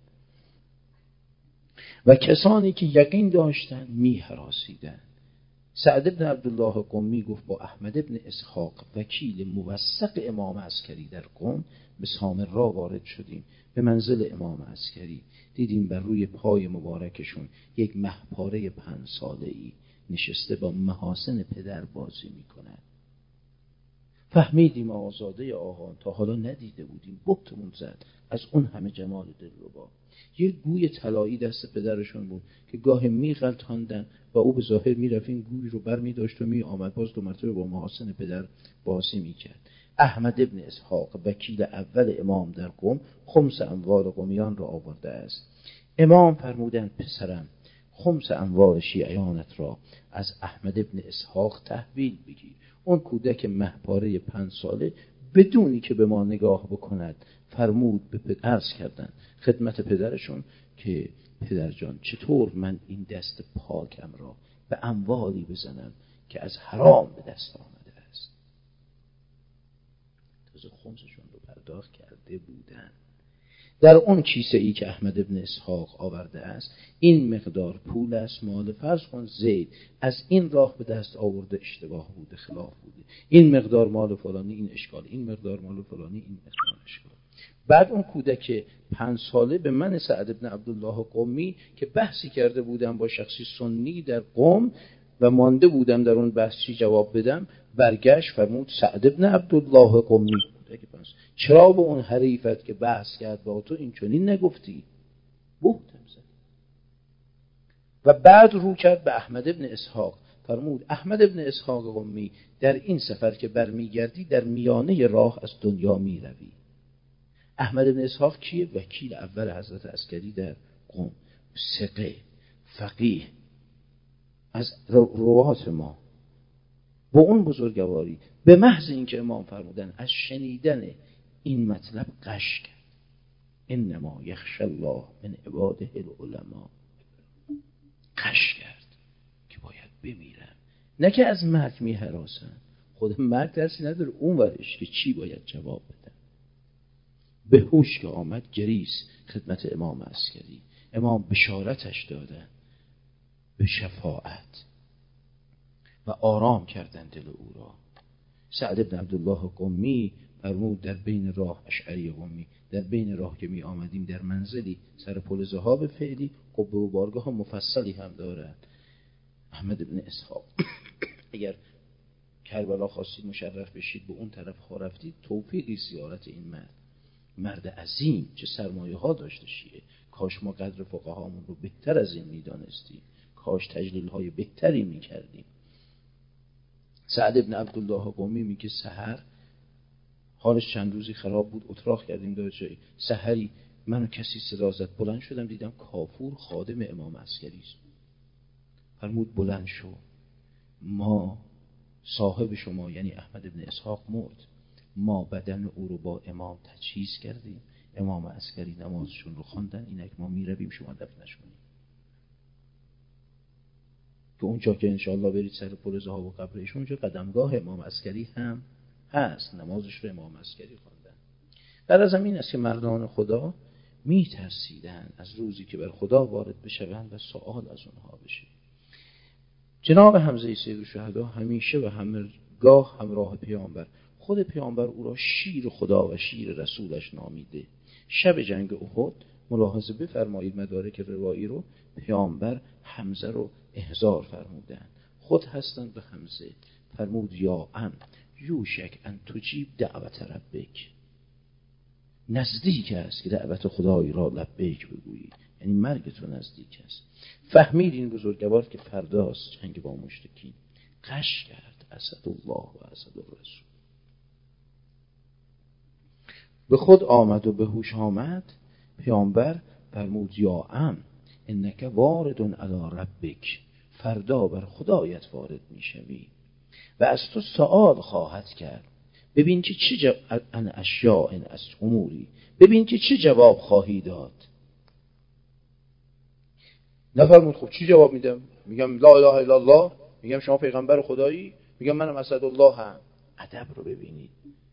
و کسانی که یقین داشتن می هراسیدن. سعد بن عبدالله قمی گفت با احمد بن اسحاق وکیل موثق امام عسکری در قم به سامرا وارد شدیم. به منزل امام عسکری دیدیم بر روی پای مبارکشون یک مهپاره 5 ساله‌ای نشسته با محاسن پدر بازی میکنه. فهمیدیم آزاده آقا تا حالا ندیده بودیم. بهتمون زد از اون همه جمال دلربا. یه گوی طلایی دست پدرشون بود که گاه میغلطاندن و او به ظاهر میرفت این گوی رو بر میداشت و می آمد باز 2 مرتبه با محاسن پدر بازی میکرد. احمد ابن اسحاق وکیل اول امام در قم خمس اموال قمیان را آورده است. امام فرمودند پسرم خمس اموال شیعیانت را از احمد ابن اسحاق تحویل بگیر. اون کودک مهپاره 5 ساله بدونی که به ما نگاه بکند فرمود به عرض کردن خدمت پدرشون که پدر جان چطور من این دست پاکم را به اموالی بزنم که از حرام به دست آمده است. تازه خمسشون رو پرداخت کرده بودن. در اون کیسه ای که احمد ابن اسحاق آورده است این مقدار پول است، مال فرض کن زید از این راه به دست آورده، اشتباه بوده، خلاف بوده، این مقدار مال فلانی این اشکال، این مقدار مال فلانی این مقدار اشکال. بعد اون کودک 5 ساله به من سعد ابن عبدالله قمی که بحثی کرده بودم با شخصی سنی در قم و مانده بودم در اون بحث چی جواب بدم، برگشت فرمود سعد ابن عبدالله قمی چرا به اون حریفت که بحث کرد با تو این چنین نگفتی؟ بهتم زد. و بعد رو کرد به احمد ابن اسحاق، فرمود احمد ابن اسحاق قمی در این سفر که برمیگردی در میانه راه از دنیا میروی. احمد ابن اسحاق کیه؟ وکیل اول حضرت عسکری در قم، ثقه، فقیه، از روات ما، با اون بزرگواری به محض اینکه امام فرمودن از شنیدن این مطلب قش کرد. انما یخشی الله من عباده العلماء. قش کرد که باید بمیرم، نه که از مرگ می هراسن. خود مرگ درسی نداره اون ورش که چی باید جواب بدن. به هوش که آمد گریز خدمت امام عسکری، امام بشارتش دادن به شفاعت و آرام کردن دل او را. سعد ابن عبدالله قمی فرمود در بین راه، اشعری قمی، در بین راه که می آمدیم در منزلی سر پل ذهاب فعلی، قبه و بارگاه مفصلی هم دارد. احمد ابن اسحاق اگر کربلا خواستید مشرف بشید به اون طرف ها رفتید، توفیقی زیارت این مرد عظیم چه سرمایه ها داشته شیعه. کاش ما قدر فقهامون رو بهتر از این می دانستیم، کاش تجلیل های بهتری می کردیم. سعد ابن عبدالله قمی میگه سحر حالش چند روزی خراب بود، اتراق کردیم دو جایی. سحری منو کسی صدا زد، بلند شدم دیدم کافور خادم امام عسکری است. فرمود بلند شو، ما صاحب شما یعنی احمد ابن اسحاق مرد، ما بدن او رو با امام تجهیز کردیم، امام عسکری نمازشون رو خواندن، اینک ما میرویم شما دفنش کنید. که اونجا که انشاءالله برید سر پل ذهاب و قبرش، اونجا قدمگاه امام عسکری هم هست، نمازش رو امام عسکری خواندن. در از این است که مردان خدا میترسیدن از روزی که بر خدا وارد بشوند و سوال از اونها بشه. جناب حمزه سید الشهدا همیشه و همگاه همراه پیامبر، خود پیامبر او را شیر خدا و شیر رسولش نامیده. شب جنگ احد ملاحظه بفرمایید مدارک روایی رو، پیامبر حمزه رو احضار فرمودن، خود هستند به حمزه، فرمود یا عم یوشک ان تجیب دعوت ربک، نزدیک است که دعوت خدایی را لبیک بگویی، یعنی مرگ تو نزدیک است. فهمید این بزرگوار که فرداست جنگ با مشرکین. قش کرد اسدالله و اسدالرسول. به خود آمد و به هوش آمد. پیامبر فرمود یا عم انک وارد علی ربک، فردا بر خدایت وارد میشوی و از تو سوال خواهد کرد. ببین که چه ان اشیاء از اموری، ببین که چه جواب خواهی داد. نفرمود خب چی جواب میدم؟ میگم لا اله الا الله، میگم شما پیغمبر خدایی، میگم منم اسدالله هم. ادب رو ببینید.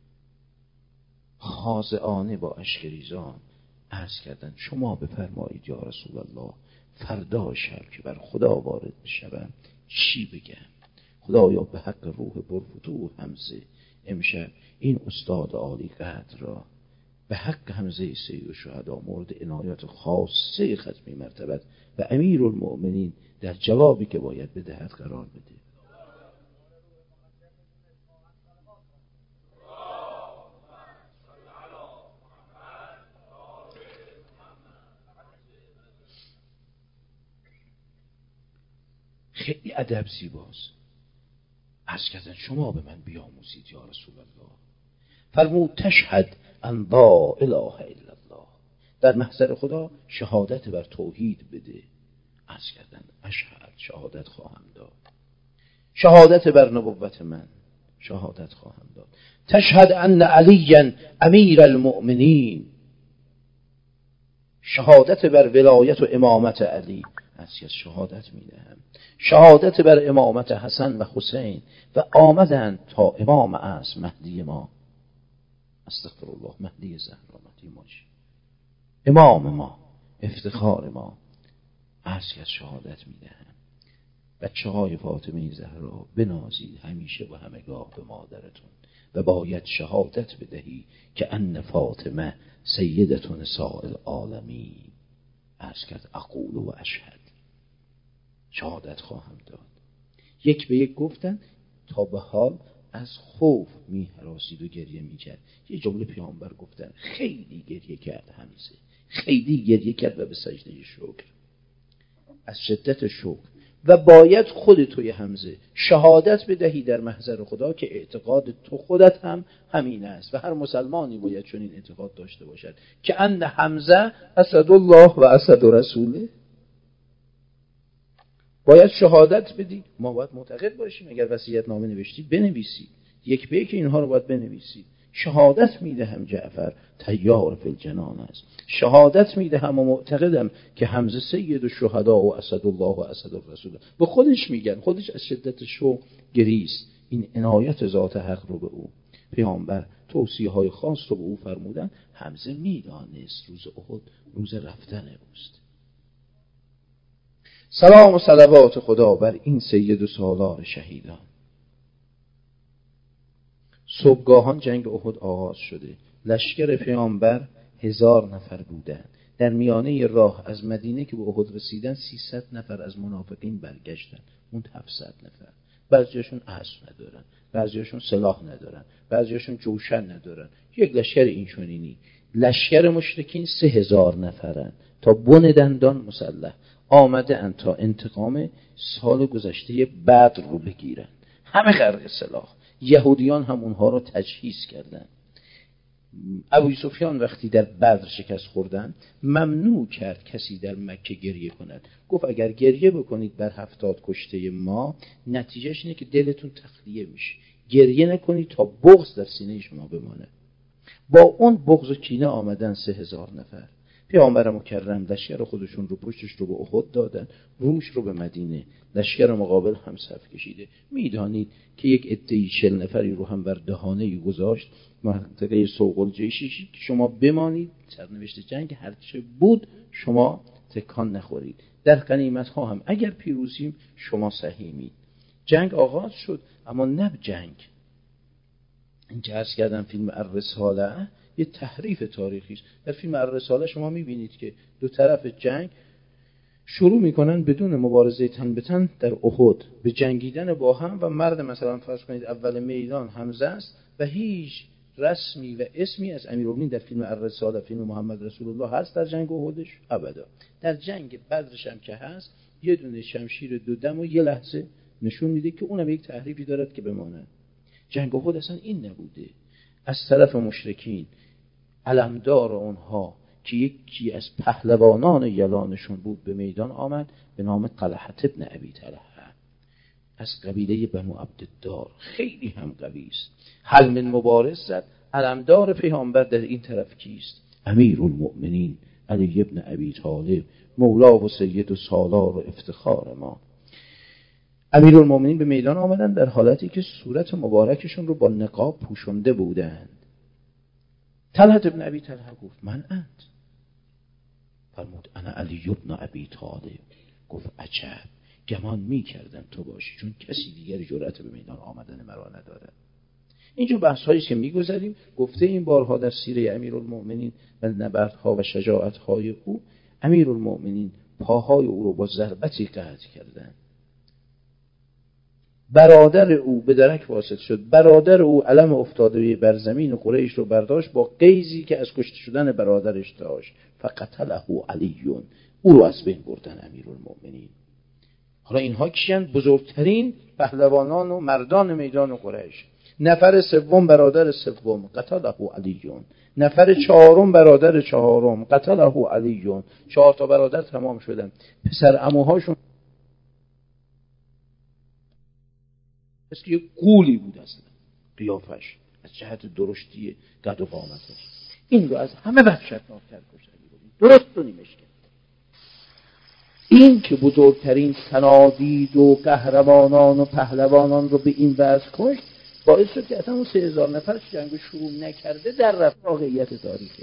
خاضعانه با اشک ریزان عرض کردن شما بفرمایید یا رسول الله، فردا شب که بر خدا وارد بشم چی بگم؟ خدایا به حق روح پرفتوح حمزه امشب این استاد عالی قدر را به حق حمزه سید الشهدا مورد عنایت خاصه ختمی مرتبت و امیر المؤمنین در جوابی که باید بدهد قرار بده. خیلی ادب زیباست. عرض کردن شما به من بیاموزید یا رسول الله. فرمود تشهد ان لا اله الا الله، در محضر خدا شهادت بر توحید بده. عرض کردن اشهد، شهادت خواهم داد. شهادت بر نبوت من شهادت خواهم داد. تشهد ان علی امیر المؤمنین، شهادت بر ولایت و امامت علی. از که شهادت میدهم. شهادت بر امامت حسن و حسین و آمدند تا امام است مهدی ما، استغفرالله، مهدی زهرا، مهدی ماجی، امام ما، افتخار ما، از که شهادت میدهم. بچه های فاطمه زهرا بنازید همیشه و همگاه به مادرتون و باید شهادت بدهی که ان فاطمه سیدت نساء العالمین. از کرد اقول و اشهد، شهادت خواهم داد. یک به یک گفتن تا به حال از خوف می هراسید و گریه می کرد. یه جمله پیامبر گفتن خیلی گریه کرد حمزه، خیلی گریه کرد و به سجده شکر، از شدت شکر. و باید خود توی حمزه شهادت بدهی در محضر خدا که اعتقاد تو خودت هم همین است و هر مسلمانی باید چون این اعتقاد داشته باشد که ان حمزه اسد الله و اسد رسوله. باید شهادت بدی. ما باید معتقد باشیم اگر وصیت نامه نوشتید بنویسید، یک به یک اینها رو باید بنویسید. شهادت میدهم جعفر طیار فی الجنان است، شهادت میدهم و معتقدم که حمزه سید الشهدا و اسد الله و اسد الرسول. به خودش میگن، خودش از شدت شوق گریست. این عنایت ذات حق رو به او پیامبر توصیه های خاص رو به او فرمودن. حمزه میدانست روز احد روز رفتن اوست. سلام و صلوات خدا بر این سید و سالار شهیدان. صبحگاهان جنگ احد آغاز شده. لشکر پیامبر 1000 نفر بودند. در میانه راه از مدینه که به احد رسیدن 300 نفر از منافقین برگشتن، اون 700 نفر. بعضیاشون اسب ندارن، بعضیاشون سلاح ندارن، بعضیاشون جوشن ندارن. یک لشکر اینچنینی. لشکر مشرکین 3000 نفرن تا بن دندان مسلح آمده اند تا انتقام سال گذشته بدر رو بگیرن. همه غرق سلاح. یهودیان هم اونها رو تجهیز کردن. ابو سفیان وقتی در بدر شکست خوردن ممنوع کرد کسی در مکه گریه کند. گفت اگر گریه بکنید بر 70 کشته ما نتیجهش اینه که دلتون تخلیه میشه. گریه نکنید تا بغض در سینه شما بمانه. با اون بغض و کینه آمدن 3000 نفر. پیامبر مکرم لشکر خودشون رو پشتش رو به احد دادن، رومش رو به مدینه. لشکر مقابل هم صف کشیده. میدانید که یک عده 40 نفری رو هم بر دهانه گذاشت منطقه سوق الجیشی که شما بمانید، سرنوشت جنگ هرچه بود شما تکان نخورید. در غنیمت ها هم اگر پیروزیم شما سهیمید. جنگ آغاز شد، اما نه جنگ. این که عرض کردم فیلم الرساله یه تحریف تاریخی است. در فیلم الرساله شما میبینید که دو طرف جنگ شروع میکنن بدون مبارزه تن به تن در احد به جنگیدن با هم و مرد مثلا فرض کنید اول میدان حمزه است و هیچ رسمی و اسمی از امیرالمومنین در فیلم الرساله، فیلم محمد رسول الله هست در جنگ احدش؟ ابدا. در جنگ بدرش هم که هست یه دونه شمشیر دو دم و یه لحظه نشون میده که اونم یک تحریفی دارد که بمانه. جنگ احد اصلا این نبوده. از طرف مشرکین علمدار اونها که یکی از پهلوانان یلانشون بود به میدان آمد به نام طلحه ابن ابی طلحه از قبیله بنو عبدالدار، خیلی هم قوی است. حل من مبارز زد. علمدار پیامبر در این طرف کیست؟ امیرالمؤمنین علی ابن ابی طالب، مولا و سید و سالار و افتخار ما. امیرالمؤمنین به میدان آمدن در حالتی که صورت مبارکشون رو با نقاب پوشنده بودند. طلحه ابن ابی طلحه گفت من انت؟ فرمود انا علی ابن ابی طالب. گفت عجب، گمان می کردم تو باشی، چون کسی دیگری جرأت به میدان آمدن مرا نداره. اینجور بحث هایی که میگذاریم گفته این بارها در سیره امیرالمؤمنین و نبردها و شجاعتهای او. امیرالمؤمنین پاهای او رو با ضربتی قطع کردن. برادر او به درک واسط شد. برادر او علم افتاده بر زمین قریش رو برداشت با غیظی که از کشته شدن برادرش داشت. فقتله علیون، او رو از بین بردن امیرالمؤمنین. حالا اینها کیان؟ بزرگترین پهلوانان و مردان میدان قریش. نفر سوم برادر سوم قتله علیون، نفر چهارم برادر چهارم قتله علیون. 4 تا برادر تمام شدن. پسر عموهاشون مثل یه قولی بود اصلا قیافش از جهت درشتی قد و قامتش. این رو از همه وحشتناکتر کشتن، درست و نیمش کرد. این که بزرگترین صنادید و قهرمانان و پهلوانان رو به این وضع کشت، باعث شد که اصلا اون 3000 نفر جنگ شروع نکرده در رفت واقعیت تاریخی.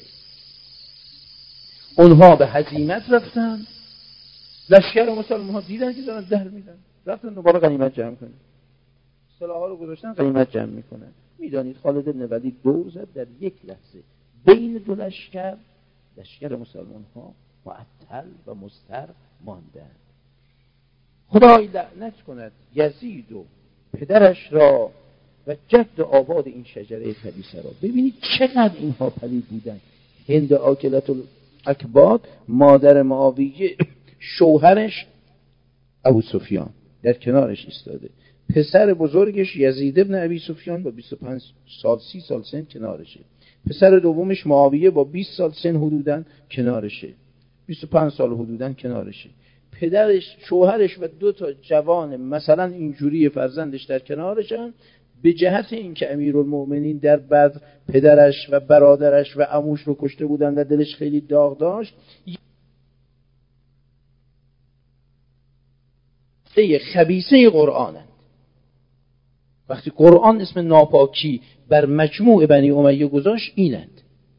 اونها به هزیمت رفتن، لشکر مسلمان ها دیدن که دارن در میدن، رفتن دوباره غنیمت جمع کنن، سلاح‌ها رو گذاشتن غنیمت جمع میکنن. میدانید خالد بن ولید دور زد، در یک لحظه بین دو لشکر مسلمان ها معطل و مضطر ماندن. خدای لعنت کند یزید و پدرش را و جد آباد این شجره خبیثه را. ببینید چقدر اینها پلید بودن. هند آکلة الاکباد مادر معاویه، شوهرش ابو سفیان در کنارش ایستاده، پسر بزرگش یزید ابن ابی سفیان با 25 سال 30 سال سن کنارشه، پسر دومش معاویه با 20 سال سن حدوداً کنارشه، 25 سال حدوداً کنارشه، پدرش، شوهرش و 2 تا جوان مثلا اینجوری فرزندش در کنارشن. به جهت اینکه امیرالمؤمنین در بدر پدرش و برادرش و عموش رو کشته بودن و دلش خیلی داغ داشت، خبیثه قرآنند. وقتی قرآن اسم ناپاکی بر مجموع بنی امیه گذاشت اینند.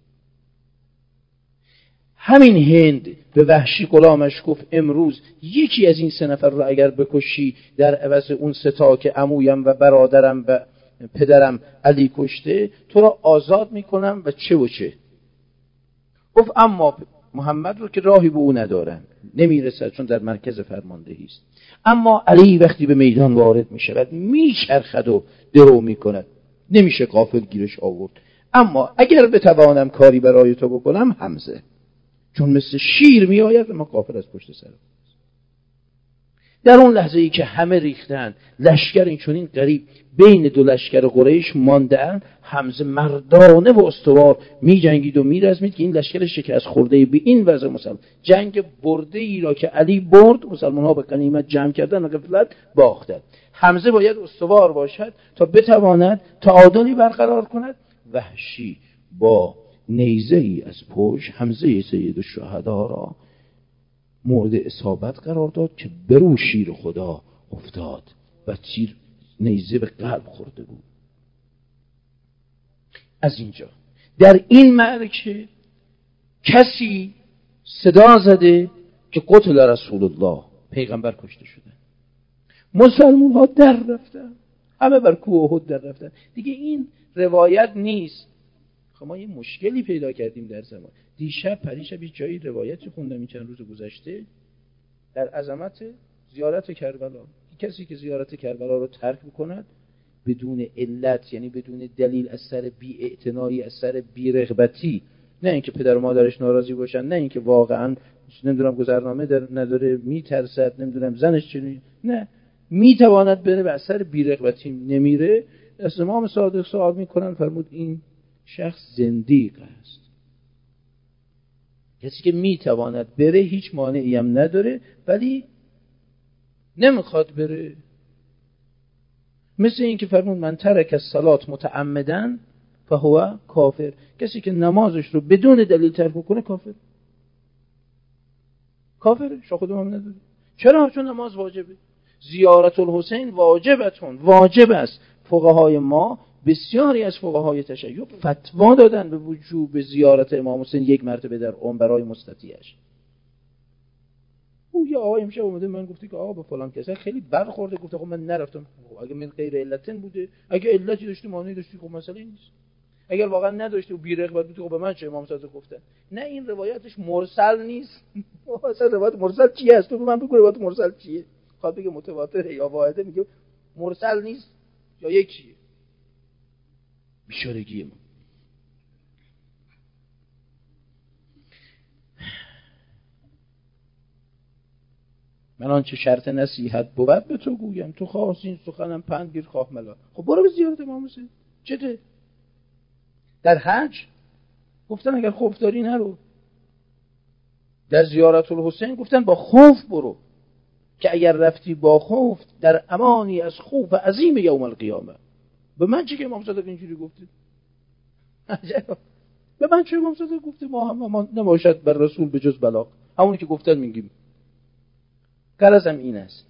همین هند به وحشی غلامش گفت امروز یکی از این 3 نفر رو اگر بکشی در عوض اون 3 تا که عمویم و برادرم و پدرم علی کشته، تو را آزاد میکنم و چه و چه. گفت اما محمد رو که راهی به او ندارن، نمیرسد چون در مرکز فرماندهی است. اما علی وقتی به میدان وارد میشود میچرخد و درو میکند، نمیشه غافل گیرش آورد. اما اگر بتوانم کاری برای تو بکنم حمزه، چون مثل شیر میآید و ما غافل از پشت سر. در اون لحظه ای که همه ریختن، لشکر این چنین قریب بین 2 لشکر قریش ماندن، حمزه مردانه و استوار می جنگید و می رزمید که این لشکر شکست خورده به این وضع مسلمان، جنگ برده ای را که علی برد مسلمان ها به غنیمت جمع کردن و غفلت باختند. حمزه باید استوار باشد تا بتواند تعادلی برقرار کند. وحشی با نیزه ای از پشت حمزه سید الشهدا را مورد اصابت قرار داد که برو شیر خدا افتاد و تیر نیزه به قلب خورده بود. از اینجا در این معرکه کسی صدا زده که قتل رسول الله، پیغمبر کشته شده. مسلمان ها در رفتن، همه بر کوه احد در رفتن. دیگه این روایت نیست. خب ما یه مشکلی پیدا کردیم در زمان. دیشب پریشب یه جایی روایتی خوندم این چند روز گذشته در عظمت زیارت کربلا. کسی که زیارت کربلا رو ترک بکند بدون علت، یعنی بدون دلیل، از سر بی‌اعتنایی، از سر بی‌رغبتی، نه اینکه پدر و مادرش ناراضی باشن، نه اینکه واقعا نمیدونم گذرنامه نداره میترسد، نمیدونم زنش چه، نه، میتواند بره به اثر بی‌رغبتی نمیره. از امام صادق سوال میکنن، فرمود این شخص زندیق است. کسی که میتواند بره هیچ مانعی هم نداره ولی نمیخواد بره. مثل این که فرمود من ترک الصلاة متعمدن فهو کافر. کسی که نمازش رو بدون دلیل ترک کنه کافره. شاخدم هم نداره. چرا؟ چون نماز واجبه. زیارت الحسین واجب است. فقهای ما، بسیاری از فقهای تشیع فتوا دادن به وجوب زیارت امام حسین 1 مرتبه در عمر برای مستطیعش. او یه آقای امشب اومده من گفته که آقا به فلان کسی خیلی برخورده، گفته خب من نرفتم. اگه من غیر علتن بوده، اگه علتی داشتی مانعی داشتی، خب مسئله نیست. اگر واقعا نداشتی و بی‌رغبت بودی، خب به من چه؟ امام صادق گفتن. نه، این روایتش مرسل نیست. اصلا روایت مرسل چیه است؟ تو به من بگو روایت مرسل چیه؟ خواهد بگه متواتره یا واحده، میگه مرسل نیست یا یکیه. بیچارگی ما. من آنچه شرط نصیحت بود به تو گویم، تو خواستین سخنم پند گیر خواه ملا. خب برو به زیارت امام حسین. چته؟ در حج گفتن اگر خوف داری نرو. در زیارت الحسین گفتن با خوف برو، که اگر رفتی با خوف در امانی از خوف عظیم یوم القیامه. به من چه که امام صادق اینجوری گفته؟ به من چه امام صادق گفته؟ ما نباشد بر رسول به جز بلاغ. همونی که گفتن میگیم. غرضم این است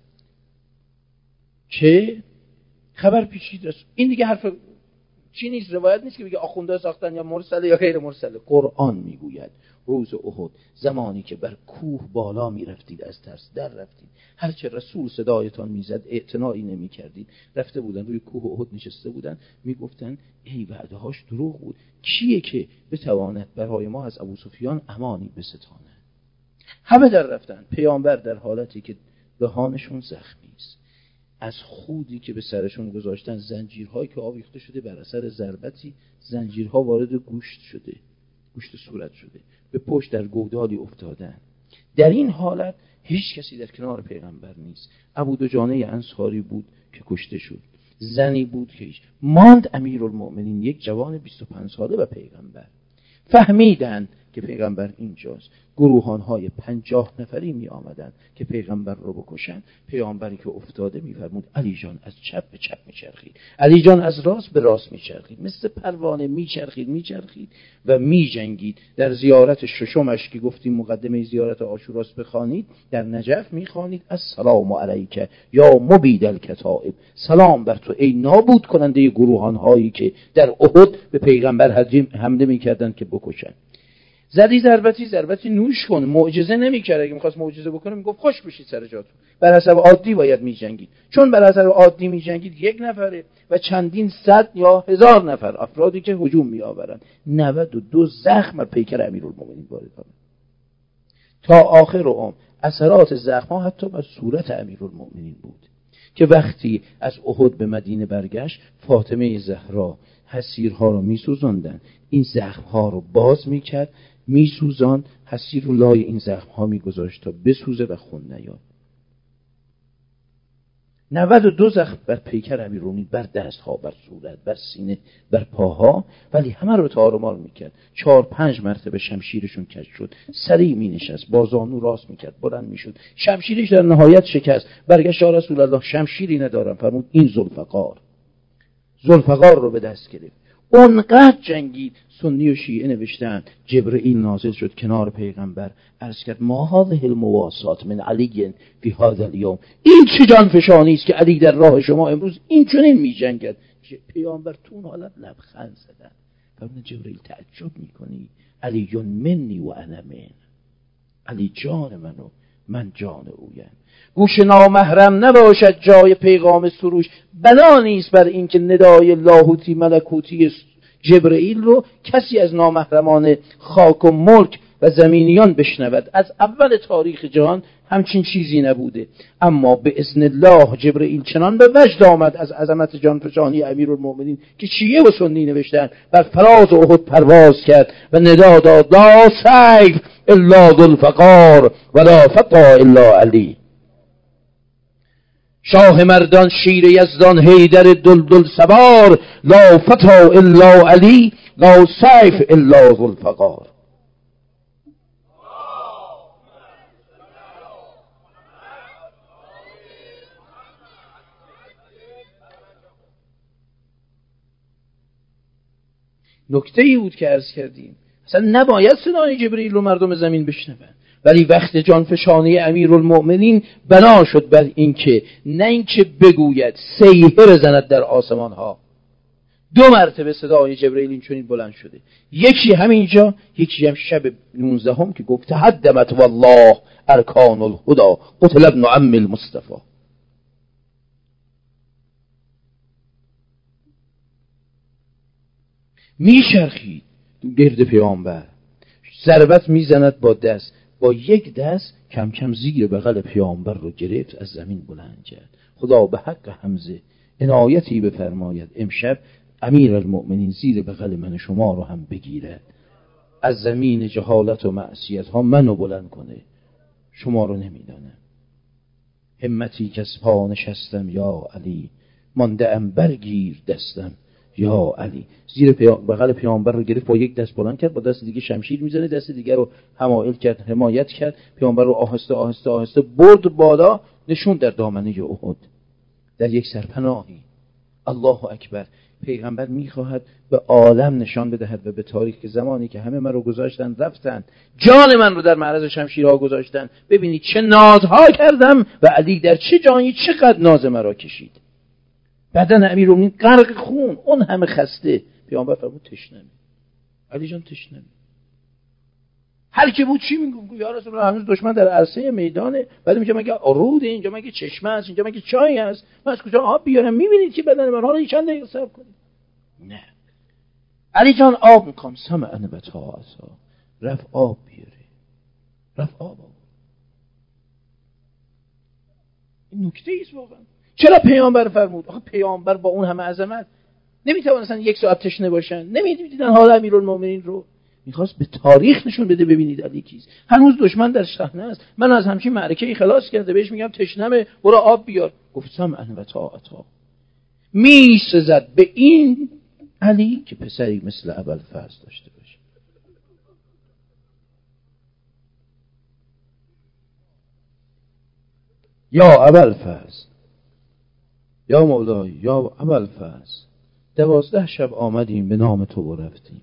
که خبر پیچیده است. این دیگه حرف چی نیست، روایت نیست که بگه آخونده ساختن یا مرسله یا غیر مرسله. قرآن میگوید روز احد زمانی که بر کوه بالا میرفتید از ترس در رفتید، هرچه رسول صدایتان میزد اعتنایی نمی کردید. رفته بودن روی کوه احد نشسته بودن میگفتن ای وعده هاش دروغ بود، کیه که بتواند برای ما از ابو سفیان امانی بستانه. همه در رفتن، پیامبر در حالتی که دهانشون زخمی است، از خودی که به سرشون گذاشتن، زنجیرهایی که آویخته شده بر اثر ضربتی، زنجیرها وارد گوشت شده، گوشت صورت شده، به پشت در گودالی افتادن. در این حالت هیچ کسی در کنار پیغمبر نیست. ابو دجانه انصاری بود که کشته شد، زنی بود که ماند امیرالمؤمنین، یک جوان 25 ساله و پیغمبر. فهمیدن که پیغمبر اینجاست. گروهانهای 50 نفری می آمدن که پیغمبر رو بکشن. پیغمبری که افتاده می فرمود علی جان از چپ به چپ می چرخید، علی جان از راست به راست می چرخید، مثل پروانه می چرخید و می جنگید. در زیارت ششمش که گفتیم مقدمه زیارت عاشوراست بخوانید، در نجف می خوانید السلام علیک یا مبید الکتائب، سلام بر تو ای نابود کننده گروهانهایی که در احد به پیغمبر حمله می کردن که بکشن. زدی ضربتی نوش کن، معجزه نمی‌کرد. اگه می‌خواست معجزه بکنه میگفت خوش بشید سر جاتون. بر حسب عادی باید می‌جنگید، چون بر حسب عادی می‌جنگید یک نفره و چندین صد یا هزار نفر افرادی که هجوم می‌آورند. 92 زخم پیکر امیرالمومنین وارد آمد تا آخر عمر. اثرات زخم‌ها حتی بر صورت امیرالمومنین بود که وقتی از احد به مدینه برگشت، فاطمه زهرا حسیرها رو می‌سوزاندن، این زخم‌ها رو باز می‌کرد، میسوزان، حسیر رو لای این زخم ها میگذاشت تا بسوزه و خون نیاد. 92 زخم بر پیکر امیرالمومنین، بر دست ها، بر صورت، بر سینه، بر پاها، ولی همه رو تارمار میکرد. 4-5 مرتبه شمشیرشون کج شد، سریع می نشست، با زانو راست میکرد، بلند میشد، شمشیرش در نهایت شکست. برگشت یا رسول الله شمشیری ندارم. فرمود این ذوالفقار رو به دست گرفت. اونقدر جنگید. سنی و شیعه نوشتن جبرئیل نازل شد کنار پیغمبر، عرض کرد ما هذه المواسات من علی فی هذا اليوم، این چه جانفشانی است که علی در راه شما امروز این چنین می‌جنگد. پیغمبر تو اون حالت لبخند زدن. فرمود جبرئیل تعجب می‌کنی؟ علی منی و انا من، علی جان منو من جان اویم. گوش نامحرم نباشد جای پیغام سروش، بنا نیست بر این که ندای لاهوتی ملکوتی جبرئیل رو کسی از نامحرمان خاک و ملک و زمینیان بشنود. از اول تاریخ جهان همچین چیزی نبوده، اما به اذن الله جبرئیل چنان به وجد آمد از عظمت جانفشانی امیرالمومنین که شیعه و سنی نوشتن بر فراز احد پرواز کرد و ندا داد لا سیف الا ذوالفقار ولا فتى الا علی. شاه مردان شیر یزدان حیدر دلدل سوار، لا فتى الا علی لا سیف الا ذوالفقار. نکته‌ای بود که عرض کردیم، اصلا نباید صدای جبرئیل رو مردم زمین بشنوند، ولی وقت جانفشانی امیرالمؤمنین بنا شد بر اینکه نه اینکه بگوید سیحه بزند در آسمان ها. 2 مرتبه صدای جبرئیل این چنین بلند شده، یکی همینجا، یکی هم شب 19 که گفت تهدمت والله ارکان الهدى قتل ابن عم المصطفى. میچرخید گرد پیامبر، ضربت میزند با دست، با یک دست کم کم زیر بغل پیامبر رو گرفت، از زمین بلند کرد. خدا به حق حمزه عنایتی بفرماید امشب امیرالمؤمنین زیر بغل من شما رو هم بگیرد، از زمین جهالت و معصیت ها منو بلند کنه، شما رو نمیدانم. همتی که از پا نشستم یا علی، مانده ام برگیر دستم یا علی. زیر بغل پیامبر رو گرفت، با یک دست بلند کرد، با دست دیگه شمشیر میزنه، دست دیگه رو حمایل کرد، حمایت کرد. پیامبر رو آهسته آهسته آهسته برد بالا، نشون در دامنه احد، در یک سرپناهی. الله اکبر. پیغمبر میخواهد به عالم نشان بدهد و به تاریخ که زمانی که همه من رو گذاشتن رفتن، جان من رو در معرض شمشیرها گذاشتن، ببینید چه نازها کردم و علی در چه جایی چقدر ناز مرا کشید. بدن امیرالمومنین غرق خون، اون همه خسته. پیامبر فرمود تشنمه. علی جان تشنمه. هر کی بود چی میگه؟ یا رسول الله هنوز دشمن در عرصه میدانه. بعد میگه مگه روده، اینجا مگه چشمه است، اینجا مگه چای است، من از کجا آب بیارم؟ میبینید که بدن من حالا چند دقیقه صبر کنید. نه علی جان آب میخوام. سمعن و طاعتا. رفت آب بیاره، رفت آب. این نکته ایست واقعا. چرا پیامبر فرمود؟ آخه پیامبر با اون همه عظمت نمیتوانستن یک ساعت تشنه باشن، نمیدیدن حال امیرالمومنین رو. میخواست به تاریخ نشون بده ببینید علی کیست. هنوز دشمن در صحنه است، من از همچین معرکه خلاص کرده، بهش میگم تشنمه برو آب بیار. گفتم ان و طاعتا. میسزد به این علی که پسری مثل ابوالفضل داشته باشه. یا ابوالفضل، یا مولای، یا ابوالفضل، 12 شب آمدیم به نام تو و رفتیم.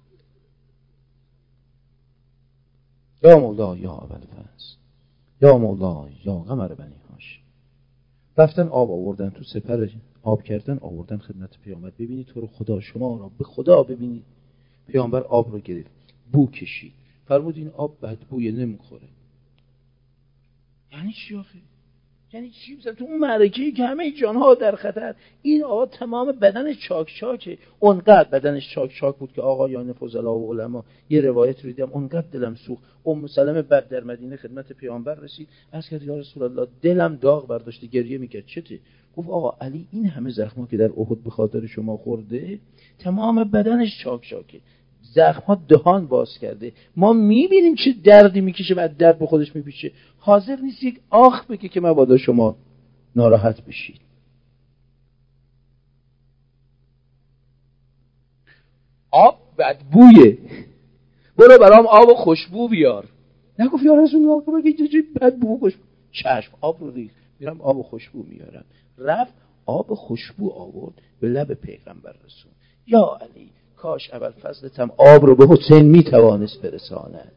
یا مولای یا ابوالفضل، یا مولای یا قمر بنی هاشم. رفتن آب آوردن تو سپر، آب کردن آوردن خدمت پیامبر. ببینید تو رو خدا، شما را به خدا ببینید. پیامبر آب رو گرفت، بو کشید، فرمود این آب بدبوی نمیخوره. یعنی چی آخه؟ یعنی چی؟ مثلا تو اون معرکه‌ای که همه جانها در خطر، این آقا تمام بدنش چاک چاکه. اونقدر بدنش چاک چاک بود که آقایان فضلا و علما، یه روایت رو دیدم، اونقدر دلم سوخت. سلمة بعد در مدینه خدمت پیامبر رسید، عرض کرد یا رسول الله دلم داغ برداشته، گریه میکرد. چته؟ گفت آقا علی این همه زخما که در احد به خاطر شما خورده، تمام بدنش چاک چاکه، زخم‌ها دهان باز کرده، ما می‌بینیم چه دردی میکشه و درد به خودش میپیچه، حاضر نیست یک آخ بگه که مبادا شما ناراحت بشید. آب بدبویه، برو برام آب خوشبو بیار. نگفت یا رسول الله بگی چه بدبو خوشبو. چشم آب رو ریخت، میرم آب خوشبو میارم. رفت آب خوشبو آورد به لب پیغمبر رسول. یا علی کاش ابوالفضل هم آب رو به حسین میتوانست برساند.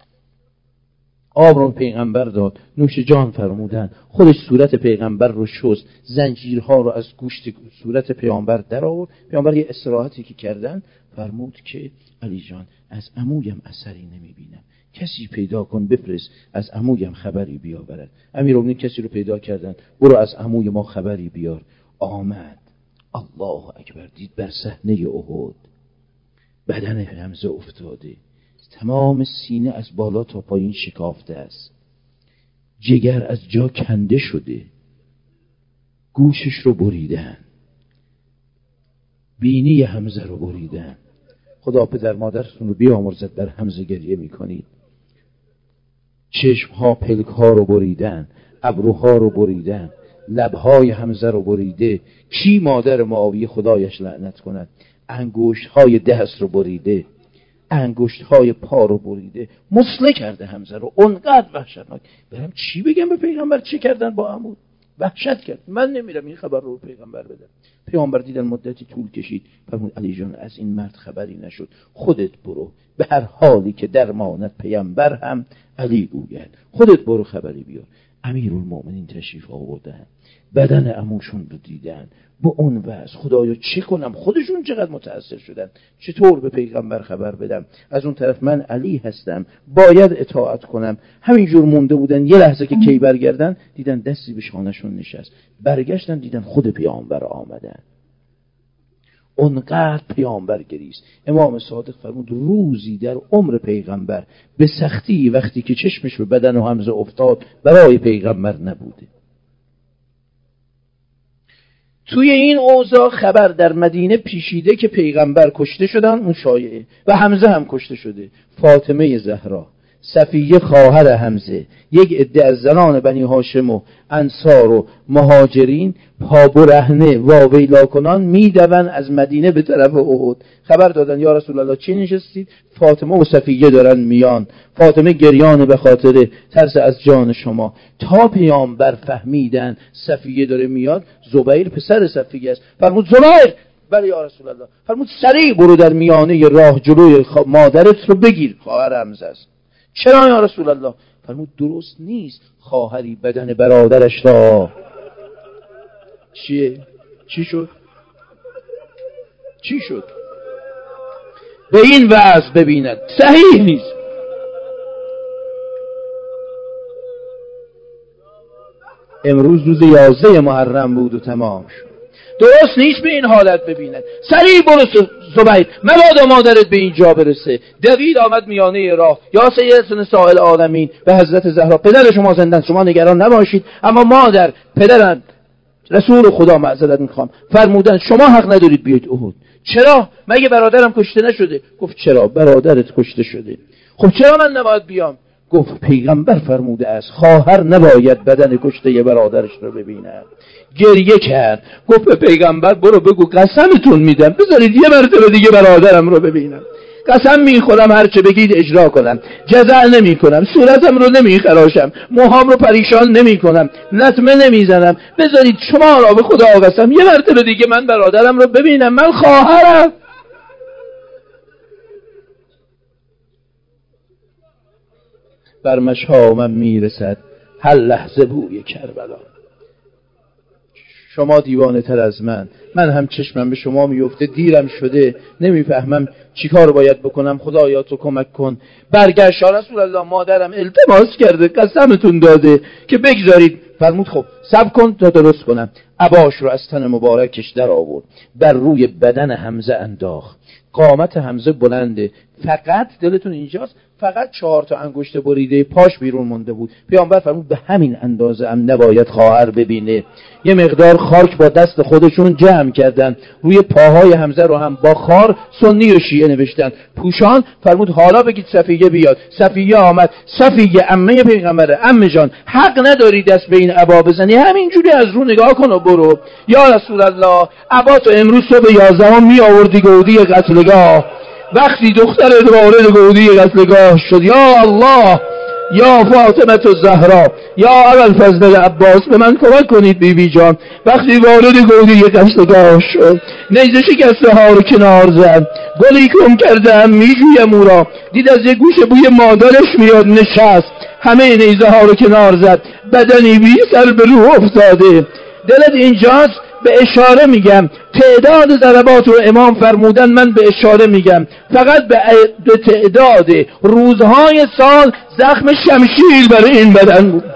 آب رو پیغمبر داد، نوش جان فرمودن، خودش صورت پیغمبر رو شست، زنجیرها رو از گوشت صورت پیغمبر در آورد. پیغمبر یه استراحتی که کردن فرمود که علی جان از عمویم اثری نمیبینم، کسی پیدا کن بفرست از عمویم خبری بیاورد. امیرالمومنین کسی رو پیدا کردن، برو از عموی ما خبری بیار. آمد، الله اکبر، دید بر صحنه احد بدن حمزه افتاده، تمام سینه از بالا تا پایین شکافته است، جگر از جا کنده شده، گوشش رو بریدن، بینی حمزه رو بریدن. خدا پدر مادرتون رو بیامرزد بر حمزه گریه میکنید. چشمها پلکها رو بریدن، ابروها رو بریدن، لبهای حمزه رو بریده. کی مادر معاویه خدایش لعنت کند؟ انگشت‌های دست رو بریده، انگشت‌های پا رو بریده، مسله کرده حمزه رو. اونقدر وحشتناک. برم چی بگم به پیغمبر چه کردن با عمو؟ وحشت کرد. من نمیرم این خبر رو پیغمبر بدم. پیغمبر دیدن مدتی طول کشید، فرمود علی جان از این مرد خبری نشد، خودت برو، به هر حالی که درماند پیغمبر هم علی گوید، خودت برو خبری بیار. امیرالمومنین تشریف آوردن، بدن عموشون رو دیدن، با اون وضع خدایا چه کنم؟ خودشون چقدر متأثر شدن، چطور به پیغمبر خبر بدم؟ از اون طرف من علی هستم، باید اطاعت کنم. همینجور مونده بودن، یه لحظه که کی برگردن دیدن دستی به شانشون نشست، برگشتن دیدن خود پیغمبر آمدن. اونقدر پیامبر گریست. امام صادق فرمود روزی در عمر پیغمبر به سختی وقتی که چشمش به بدن و حمزه افتاد برای پیغمبر نبوده. توی این اوضاع خبر در مدینه پیچیده که پیغمبر کشته شدن، اون شایعه، و حمزه هم کشته شده. فاطمه زهرا صفیه خواهر حمزه، یک عده از زنان بنی هاشم و انصار و مهاجرین پا برهنه واویلا کنان میدون از مدینه به طرف احد. خبر دادن یا رسول الله چی نشستید؟ فاطمه و صفیه دارن میان. فاطمه گریان به خاطر ترس از جان شما. تا پیامبر فهمیدن صفیه داره میاد، زبیر پسر صفیه است، فرمود زبیر بله یا رسول الله، فرمود سریع برو در میانه راه جلوی مادرت رو بگیر، خواهر حمزه است. چرا یا رسول الله؟ فرمود درست نیست خواهری بدن برادرش را. چیه؟ چی شد؟ چی شد؟ به این وضع ببیند صحیح نیست. امروز روز 11 محرم بود و تمام شد. درست نیست به این حالت ببیند. سریع برو زبیر، مبادا مادرت به اینجا برسه. دوید آمد میانه راه. یا سید نساء العالمین، به حضرت زهرا پدر شما زندن، شما نگران نباشید، اما مادر پدرم رسول خدا معذرت میخوام فرمودن شما حق ندارید بیاید احد. چرا؟ مگه برادرم کشته نشده؟ گفت چرا برادرت کشته شده. خب چرا من نباید بیام؟ گفت پیغمبر فرموده است خواهر نباید بدن کشته برادرش رو ببینه. گریه کرد، گفت به پیغمبر برو بگو قسمتون میدم بذارید یه مرتبه دیگه برادرم رو ببینم. قسم میخورم هرچه بگید اجرا کنم، جزع نمی کنم، صورتم رو نمی خراشم، موهام رو پریشان نمی کنم، لطمه نمی زنم. بذارید شما را به خدا قسم یه مرتبه دیگه من برادرم رو ببینم، من خواهرم. بر مشامم میرسد هر لحظه بوی کربلا. شما دیوانه تر از من هم چشمم به شما میفته، دیرم شده نمیفهمم چی کار باید بکنم، خدایا تو کمک کن. برگشت رسول الله مادرم التماس کرده قسمتون داده که بگذارید. فرمود خب صبر کن تا درست کنم. عباش رو از تن مبارکش در آورد، بر روی بدن حمزه انداخت. قامت حمزه بلنده، فقط دلتون اینجاست، فقط 4 تا انگشت بریده پاش بیرون مونده بود. پیامبر فرمود به همین اندازه هم نباید خواهر ببینه. یه مقدار خاک با دست خودشون جمع کردن، روی پاهای حمزه رو هم با خار سنی و شیعه نوشتن. پوشان فرمود حالا بگید صفیه بیاد. صفیه آمد. صفیه عمه پیغمبره، عمه جان حق نداری دست به این عبا بزنی، همینجوری از رو نگاه کن و برو. یا رسول الله عبا تو امروز صبح 11 می آوردی گودی قتلگاه، وقتی دختر وارد گودی قتلگاه شد یا الله یا فاطمه الزهرا یا ابوالفضل عباس به من کمک کنید بیبی جان. وقتی وارد گودی قتلگاه شد نیزه شکسته ها رو کنار زد، گلی کم کردم میجویم او را، دید از یک گوشه بوی مادرش میاد، نشست همه نیزه ها رو کنار زد، بدنی بی سر به روح افتاده. دلت اینجاست؟ به اشاره میگم، تعداد ضربات رو امام فرمودن، من به اشاره میگم فقط به تعداد روزهای سال زخم شمشیر برای این بدن بود.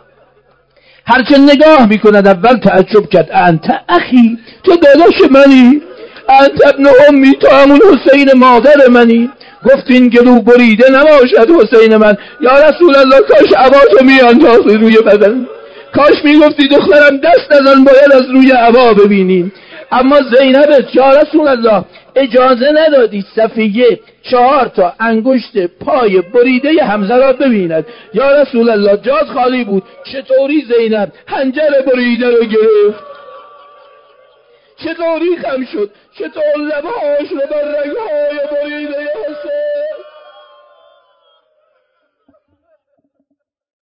هرچه نگاه میکند اول تعجب کرد، انت اخی، تو داداش منی، انت ابن امی، تو همون حسین مادر منی. گفت این گلو بریده نباشد حسین من. یا رسول الله کاش عباتو میانداختی روی بدن، کاش میگفتی دخترم دست نزن باید از روی عبا ببینیم. اما زینب یا رسول الله اجازه ندادی صفیه 4 تا انگشت پای بریده حمزه را ببیند. یا رسول الله جاز خالی بود. چطوری زینب حنجر بریده رو گرفت، چطوری خم شد، چطور لبهاش رو بر رگهای بریده حسین